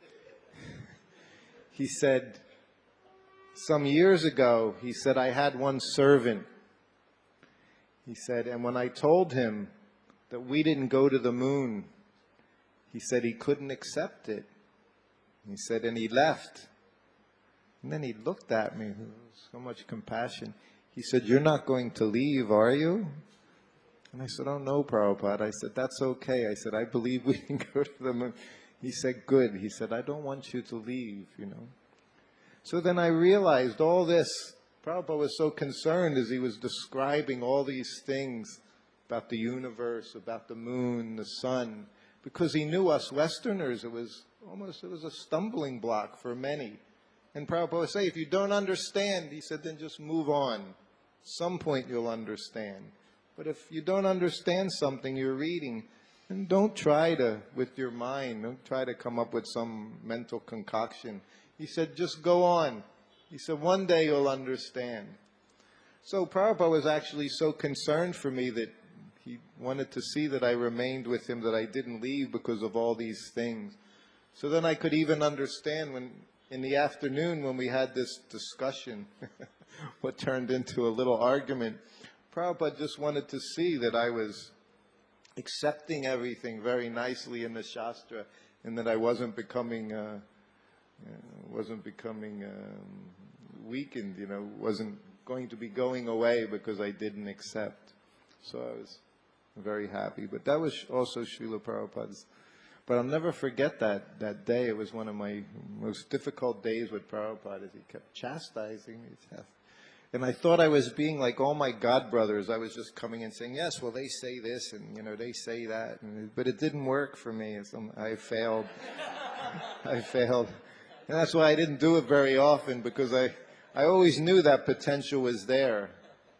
He said, some years ago, he said, I had one servant. He said, and when I told him that we didn't go to the moon, he said he couldn't accept it. He said, and he left. And then he looked at me, so much compassion. He said, you're not going to leave, are you? And I said, oh, no, Prabhupada. I said, that's okay. I said, I believe we can go to the moon. He said, good. He said, I don't want you to leave, you know. So then I realized all this. Prabhupada was so concerned as he was describing all these things about the universe, about the moon, the sun, because he knew us Westerners, it was almost, it was a stumbling block for many. And Prabhupada would say, if you don't understand, he said, then just move on. Some point you'll understand. But if you don't understand something you're reading, And don't try to, with your mind, don't try to come up with some mental concoction. He said, just go on. He said, one day you'll understand. So Prabhupada was actually so concerned for me that he wanted to see that I remained with him, that I didn't leave because of all these things. So then I could even understand when, in the afternoon when we had this discussion, what turned into a little argument, Prabhupada just wanted to see that I was accepting everything very nicely in the Shastra, and that I wasn't becoming, uh, uh, wasn't becoming um, weakened, you know, wasn't going to be going away because I didn't accept. So I was very happy. But that was also Srila Prabhupada's. But I'll never forget that, that day. It was one of my most difficult days with Prabhupada, as he kept chastising me. And I thought I was being like all my God brothers. I was just coming and saying, yes, well, they say this, and, you know, they say that. And, but it didn't work for me. I failed. I failed. And that's why I didn't do it very often, because I, I always knew that potential was there.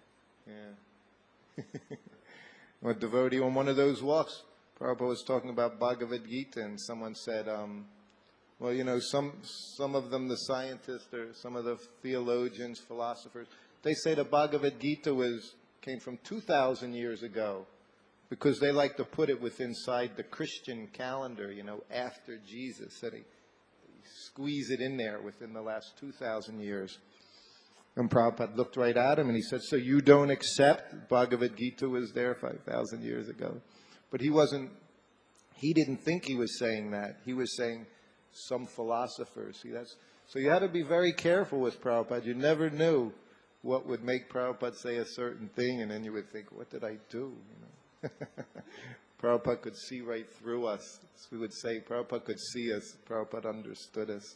Yeah. A devotee on one of those walks, Prabhupada was talking about Bhagavad Gita, and someone said, um, well, you know, some some of them, the scientists or some of the theologians, philosophers, they say the Bhagavad Gita was came from two thousand years ago, because they like to put it within inside the Christian calendar, you know, after Jesus. So they, they squeeze it in there within the last two thousand years. And Prabhupada looked right at him and he said, so you don't accept Bhagavad Gita was there five thousand years ago? But he wasn't, he didn't think he was saying that. He was saying some philosophers. See, that's, so you had to be very careful with Prabhupada. You never knew what would make Prabhupada say a certain thing, and then you would think, what did I do? You know? Prabhupada could see right through us. As we would say, Prabhupada could see us. Prabhupada understood us.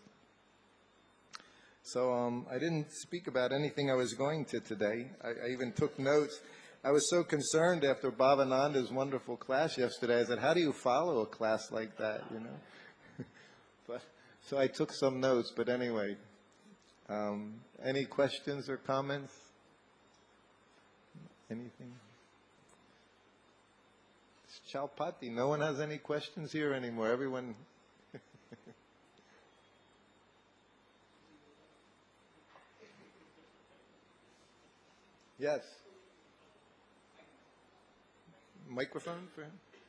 So um, I didn't speak about anything I was going to today. I, I even took notes. I was so concerned after Bhavananda's wonderful class yesterday. I said, how do you follow a class like that, you know? But, so I took some notes, but anyway. Um, any questions or comments? Anything? It's Chaupati. No one has any questions here anymore. Everyone... Yes. Microphone for him?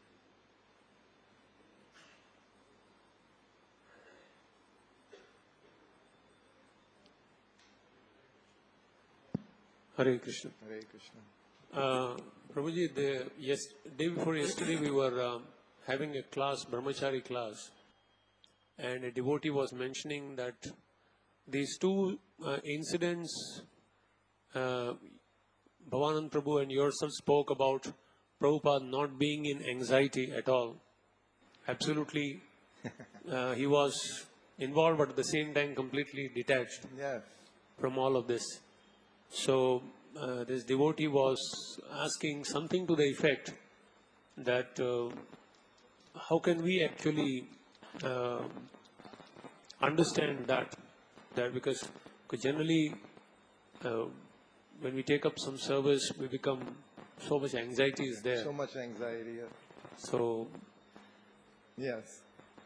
Hare Krishna. Hare Krishna. Uh, Prabhuji, the yes, day before yesterday we were um, having a class, Brahmachari class, and a devotee was mentioning that these two uh, incidents, uh, Bhavanand Prabhu and yourself spoke about Prabhupada not being in anxiety at all. Absolutely, uh, he was involved, but at the same time completely detached Yes. from all of this. So uh, this devotee was asking something to the effect that uh, how can we actually uh, understand that, that because, because generally uh, when we take up some service, we become, so much anxiety is there. So much anxiety. Yes. So, Yes.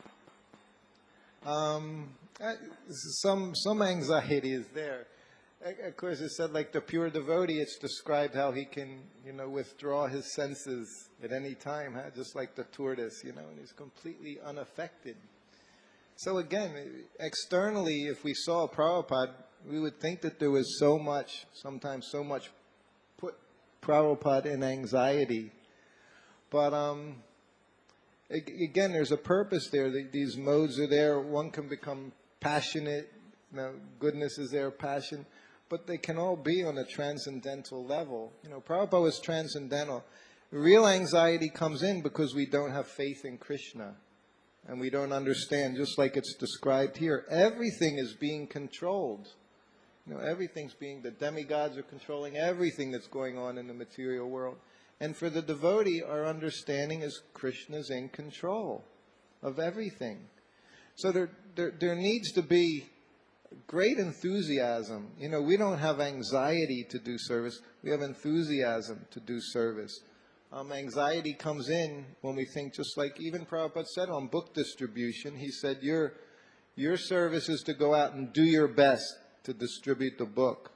Um, uh, some some anxiety is there. Of course, it said like the pure devotee, it's described how he can, you know, withdraw his senses at any time, huh? Just like the tortoise, you know, and he's completely unaffected. So again, externally, if we saw Prabhupada, we would think that there was so much, sometimes so much put Prabhupada in anxiety. But um, again, there's a purpose there. These modes are there. One can become passionate. You know, goodness is there, passion. But they can all be on a transcendental level. You know, Prabhupada was transcendental. Real anxiety comes in because we don't have faith in Krishna. And we don't understand, just like it's described here, everything is being controlled. You know, everything's being, the demigods are controlling everything that's going on in the material world. And for the devotee, our understanding is Krishna's in control of everything. So there, there, there needs to be great enthusiasm. You know, we don't have anxiety to do service. We have enthusiasm to do service. Um, anxiety comes in when we think, just like even Prabhupada said on book distribution, he said, your, your service is to go out and do your best to distribute the book.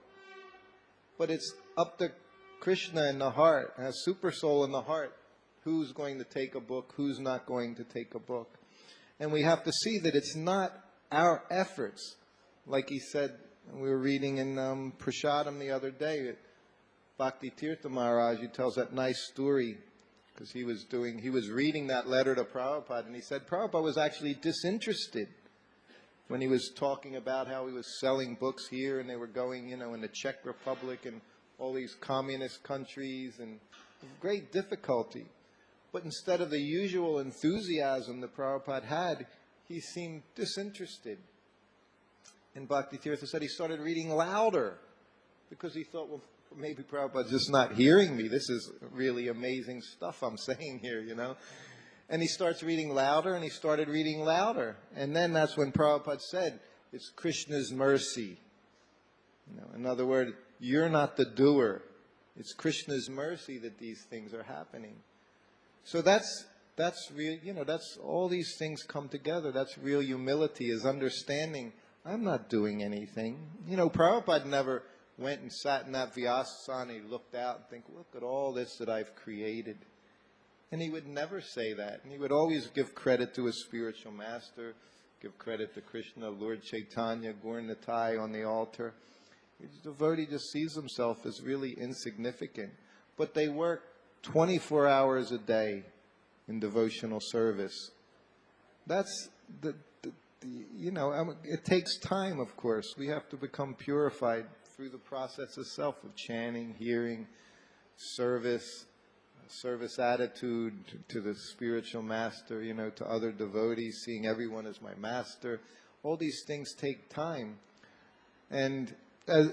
But it's up to Krishna in the heart, a super soul in the heart, who's going to take a book, who's not going to take a book. And we have to see that it's not our efforts. Like he said, we were reading in um, Prashadam the other day, Bhakti Tirtha Maharaj, he tells that nice story, because he was doing, he was reading that letter to Prabhupada, and he said Prabhupada was actually disinterested when he was talking about how he was selling books here, and they were going, you know, in the Czech Republic and all these communist countries, and great difficulty. But instead of the usual enthusiasm that Prabhupada had, he seemed disinterested. And Bhakti Tirtha said he started reading louder, because he thought, well, maybe Prabhupada's just not hearing me. This is really amazing stuff I'm saying here, you know. And he starts reading louder, and he started reading louder. And then that's when Prabhupada said, it's Krishna's mercy. You know, in other words, you're not the doer. It's Krishna's mercy that these things are happening. So that's, that's real, you know, that's, all these things come together. That's real humility, is understanding, I'm not doing anything. You know, Prabhupada never went and sat in that Vyasasana, he looked out and think, look at all this that I've created. And he would never say that. And he would always give credit to his spiritual master, give credit to Krishna, Lord Chaitanya, Gaur Nitai on the altar. The devotee just sees himself as really insignificant. But they work twenty-four hours a day in devotional service. That's the, the, the you know, I mean, it takes time, of course. We have to become purified through the process itself of chanting, hearing, service, service attitude to the spiritual master, you know, to other devotees, seeing everyone as my master. All these things take time. And, as,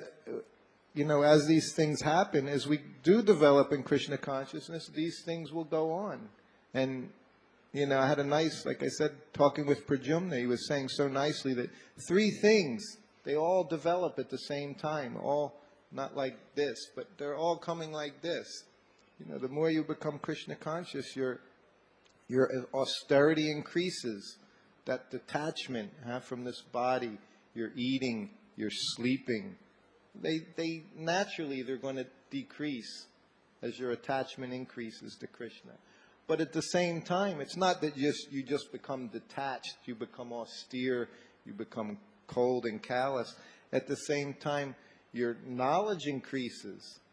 you know, as these things happen, as we do develop in Krishna consciousness, these things will go on. And, you know, I had a nice, like I said, talking with Pradyumna, he was saying so nicely that three things, they all develop at the same time, all not like this, but they're all coming like this. You know, the more you become Krishna conscious, your, your austerity increases, that detachment huh, from this body, your eating, your sleeping. They, they naturally, they're going to decrease as your attachment increases to Krishna. But at the same time, it's not that just, you just become detached, you become austere, you become cold and callous. At the same time, your knowledge increases.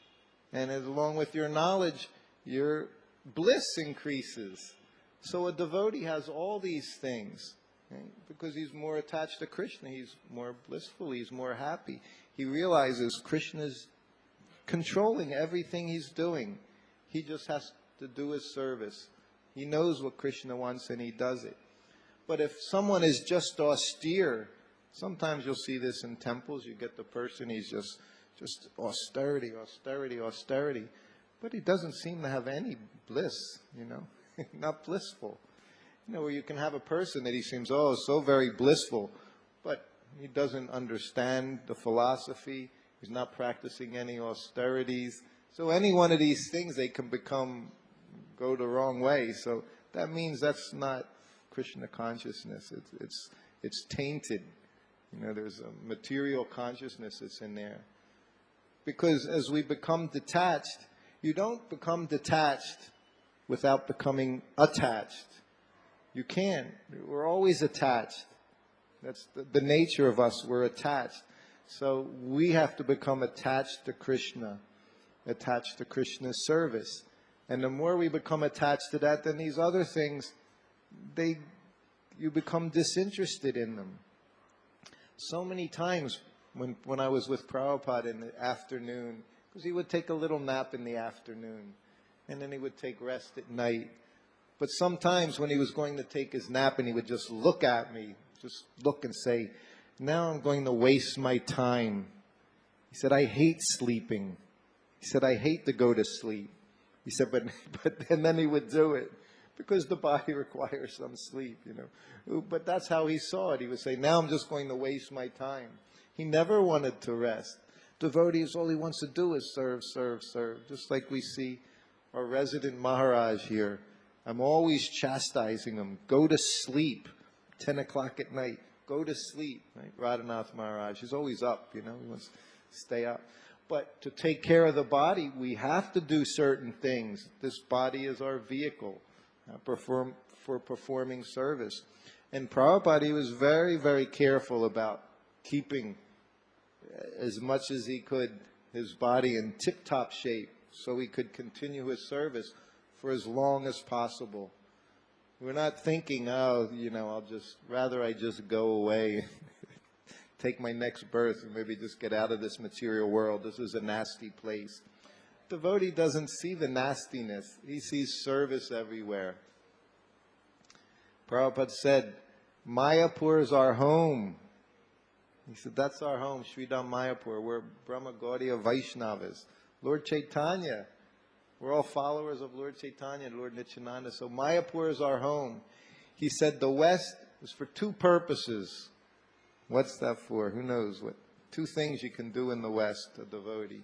And as, along with your knowledge, your bliss increases. So a devotee has all these things. Right? Because he's more attached to Krishna, he's more blissful, he's more happy. He realizes Krishna's controlling everything he's doing. He just has to do his service. He knows what Krishna wants and he does it. But if someone is just austere, sometimes you'll see this in temples. You get the person, he's just, just austerity, austerity, austerity. But he doesn't seem to have any bliss, you know, not blissful. You know, where you can have a person that he seems, oh, so very blissful, but he doesn't understand the philosophy. He's not practicing any austerities. So any one of these things, they can become, go the wrong way. So that means that's not Krishna consciousness. It's, it's, it's tainted. You know, there's a material consciousness that's in there. Because as we become detached, you don't become detached without becoming attached. You can't. We're always attached. That's the, the nature of us. We're attached. So we have to become attached to Krishna, attached to Krishna's service. And the more we become attached to that, then these other things, they, you become disinterested in them. So many times when, when I was with Prabhupada in the afternoon, because he would take a little nap in the afternoon, and then he would take rest at night. But sometimes when he was going to take his nap and he would just look at me, just look and say, now I'm going to waste my time. He said, I hate sleeping. He said, I hate to go to sleep. He said, but, but and then he would do it because the body requires some sleep, you know. But that's how he saw it. He would say, now I'm just going to waste my time. He never wanted to rest. Devotees, all he wants to do is serve, serve, serve, just like we see our resident Maharaj here, I'm always chastising him. Go to sleep, ten o'clock at night. Go to sleep, right? Radhanath Maharaj, he's always up, you know, he wants to stay up. But to take care of the body, we have to do certain things. This body is our vehicle uh, perform, for performing service. And Prabhupada was very, very careful about keeping as much as he could his body in tip-top shape so he could continue his service for as long as possible. We're not thinking, oh, you know, I'll just, rather I just go away, take my next birth, and maybe just get out of this material world. This is a nasty place. Devotee doesn't see the nastiness. He sees service everywhere. Prabhupada said, Mayapur is our home. He said, that's our home, Sridham Mayapur. We're Brahma Gaudiya Vaishnavas. Lord Chaitanya, we're all followers of Lord Chaitanya and Lord Nityananda. So Mayapur is our home. He said the West is for two purposes. What's that for? Who knows what? Two things you can do in the West, a devotee.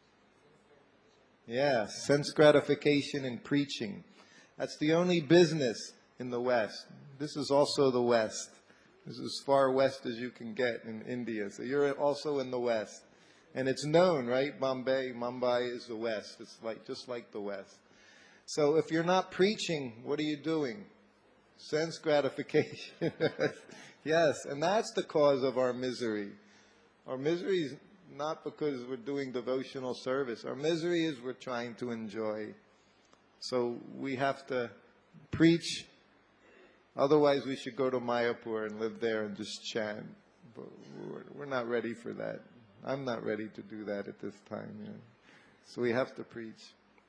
Yeah, sense gratification and preaching. That's the only business in the West. This is also the West. This is as far west as you can get in India. So you're also in the West. And it's known, right? Bombay, Mumbai is the West. It's like just like the West. So if you're not preaching, what are you doing? Sense gratification. Yes, and that's the cause of our misery. Our misery is not because we're doing devotional service. Our misery is we're trying to enjoy. So we have to preach. Otherwise, we should go to Mayapur and live there and just chant. But we're not ready for that. I'm not ready to do that at this time. You know. So we have to preach.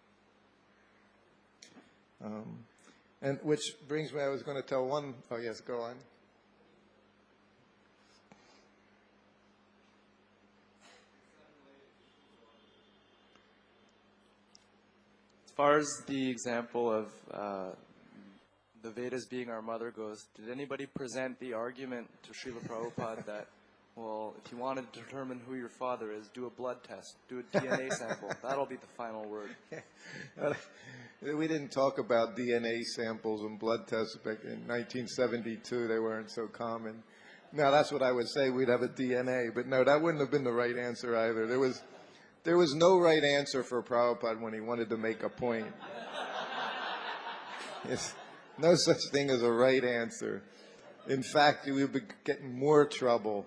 Um, and which brings me, I was going to tell one, oh yes, go on. As far as the example of uh, the Vedas being our mother goes, did anybody present the argument to Srila Prabhupada that, well, if you want to determine who your father is, do a blood test, do a D N A sample. That'll be the final word. We didn't talk about D N A samples and blood tests back in nineteen seventy-two. They weren't so common. Now, that's what I would say. We'd have a D N A. But no, that wouldn't have been the right answer either. There was, there was no right answer for Prabhupada when he wanted to make a point. Yes. No such thing as a right answer. In fact, we would be getting more trouble.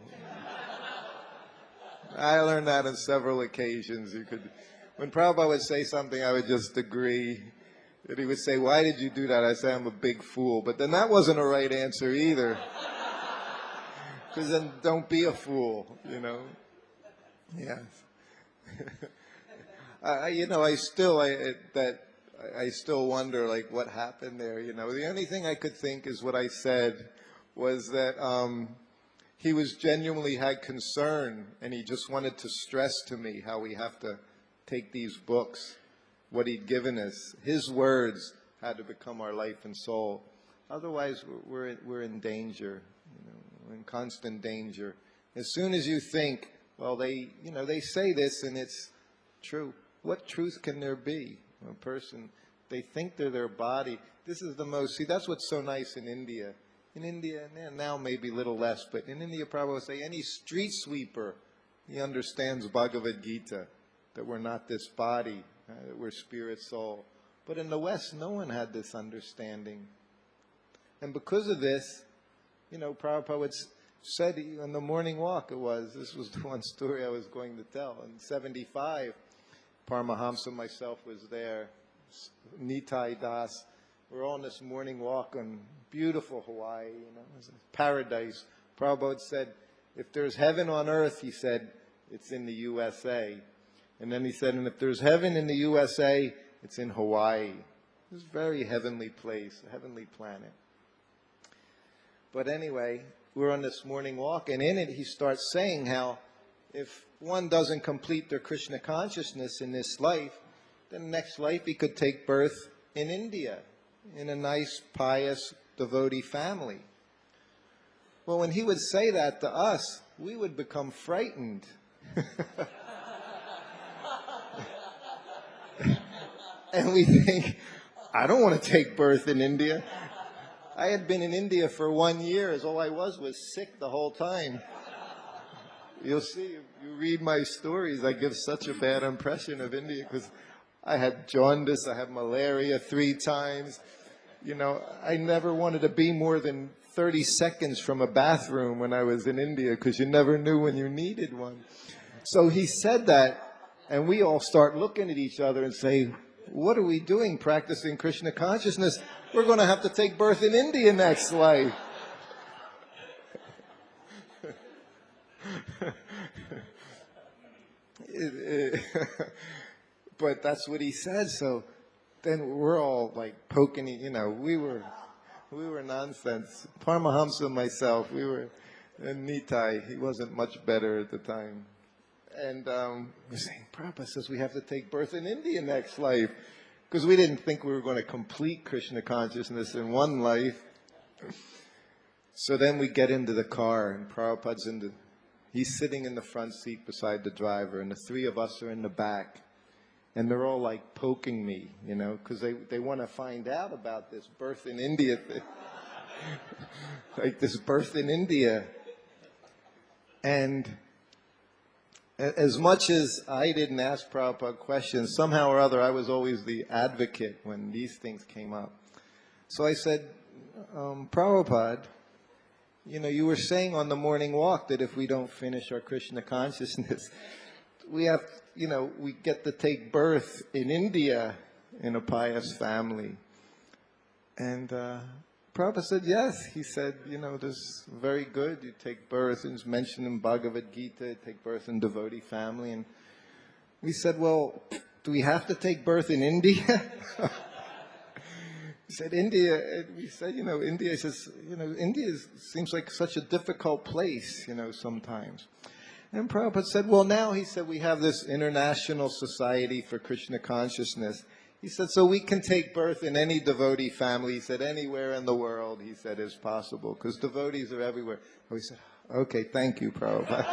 I learned that on several occasions. You could, when Prabhupada would say something, I would just agree. And he would say, why did you do that? I say, I'm a big fool. But then that wasn't a right answer either. Because then don't be a fool, you know. Yeah. I, you know, I still, I, it, that, I still wonder, like, what happened there, you know. The only thing I could think is what I said was that um, he was genuinely had concern, and he just wanted to stress to me how we have to take these books, what he'd given us. His words had to become our life and soul. Otherwise, we're, we're, we're in danger, you know, we're in constant danger. As soon as you think, well, they, you know, they say this and it's true. What truth can there be? A person, they think they're their body. This is the most, see, that's what's so nice in India. In India, now maybe a little less, but in India, probably would say any street sweeper, he understands Bhagavad Gita, that we're not this body, uh, that we're spirit, soul. But in the West, no one had this understanding. And because of this, you know, Prabhupada would said on the morning walk it was, this was the one story I was going to tell. In seventy-five, Paramahamsa and myself was there, Nitai Das. We're on this morning walk on beautiful Hawaii, you know, it was a paradise. Prabhupada said, if there's heaven on earth, he said, it's in the U S A. And then he said, and if there's heaven in the U S A, it's in Hawaii. It's a very heavenly place, a heavenly planet. But anyway, we're on this morning walk, and in it he starts saying how if one doesn't complete their Krishna consciousness in this life, then next life he could take birth in India, in a nice, pious, devotee family. Well, when he would say that to us, we would become frightened. And we think, I don't want to take birth in India. I had been in India for one year, as all I was was sick the whole time. You'll see, if you read my stories, I give such a bad impression of India because I had jaundice, I had malaria three times. You know, I never wanted to be more than thirty seconds from a bathroom when I was in India because you never knew when you needed one. So he said that, and we all start looking at each other and say, what are we doing practicing Krishna consciousness? We're going to have to take birth in India next life. it, it, but that's what he said. So then we're all like poking, you know, we were we were nonsense. Paramahamsa and myself, we were, and Nitai, he wasn't much better at the time. And um, we're saying, Prabhupada says we have to take birth in India next life. Because we didn't think we were going to complete Krishna consciousness in one life. So then we get into the car, and Prabhupada's in the, he's sitting in the front seat beside the driver, and the three of us are in the back. And they're all like poking me, you know, because they, they want to find out about this birth in India thing. Like this birth in India. And as much as I didn't ask Prabhupada questions, somehow or other I was always the advocate when these things came up. So I said, um, Prabhupada, you know, you were saying on the morning walk that if we don't finish our Krishna consciousness, we have, you know, we get to take birth in India in a pious family. And uh, Prabhupada said, yes. He said, you know, this is very good. You take birth, and it's mentioned in Bhagavad Gita, take birth in devotee family. And we said, well, do we have to take birth in India? He said, India, we said, you know, India says, you know, India is, seems like such a difficult place, you know, sometimes. And Prabhupada said, well, now, he said, we have this International Society for Krishna Consciousness. He said, so we can take birth in any devotee family. He said, anywhere in the world, he said, is possible, because devotees are everywhere. Oh, he said, okay, thank you, Prabhupada.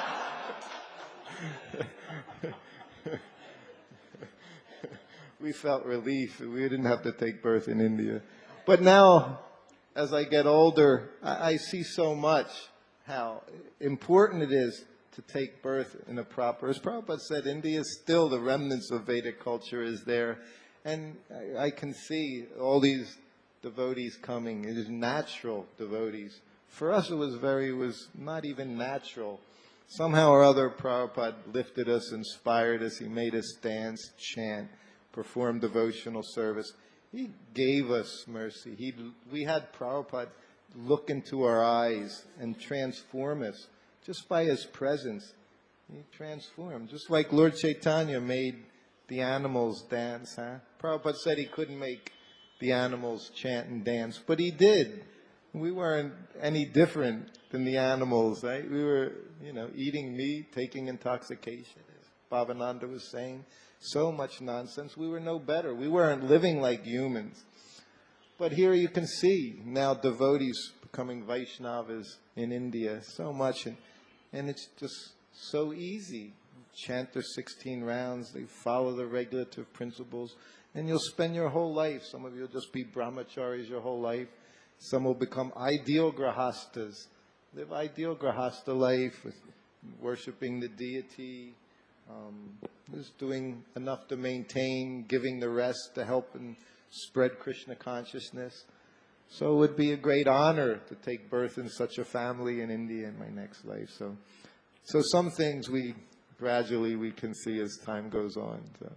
We felt relief. We didn't have to take birth in India. But now, as I get older, I, I see so much how important it is to take birth in a proper, as Prabhupada said, India is still, the remnants of Vedic culture is there. And I, I can see all these devotees coming. It is natural devotees. For us, it was very, it was not even natural. Somehow or other, Prabhupada lifted us, inspired us. He made us dance, chant, perform devotional service. He gave us mercy. He, we had Prabhupada look into our eyes and transform us just by his presence. He transformed. Just like Lord Chaitanya made the animals dance. Huh? Prabhupada said he couldn't make the animals chant and dance, but he did. We weren't any different than the animals, right? We were, you know, eating meat, taking intoxication, as Bhavananda was saying. So much nonsense. We were no better. We weren't living like humans. But here you can see now devotees becoming Vaishnavas in India, so much. And, and it's just so easy. Chant their sixteen rounds. They follow the regulative principles. And you'll spend your whole life. Some of you will just be brahmacharis your whole life. Some will become ideal grahastas. Live ideal grahasta life with worshipping the deity. Um, just doing enough to maintain, giving the rest to help and spread Krishna consciousness. So it would be a great honor to take birth in such a family in India in my next life. So, so some things we gradually we can see as time goes on. So.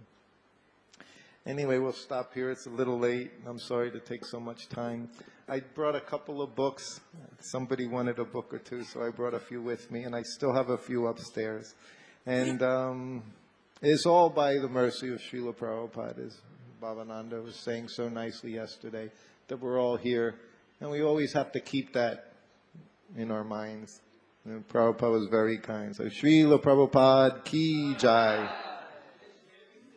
Anyway, we'll stop here. It's a little late. I'm sorry to take so much time. I brought a couple of books. Somebody wanted a book or two, so I brought a few with me, and I still have a few upstairs. And um, it's all by the mercy of Srila Prabhupada, as Bhavananda was saying so nicely yesterday, that we're all here. And we always have to keep that in our minds. And Prabhupada was very kind. So Srila Prabhupada ki jai.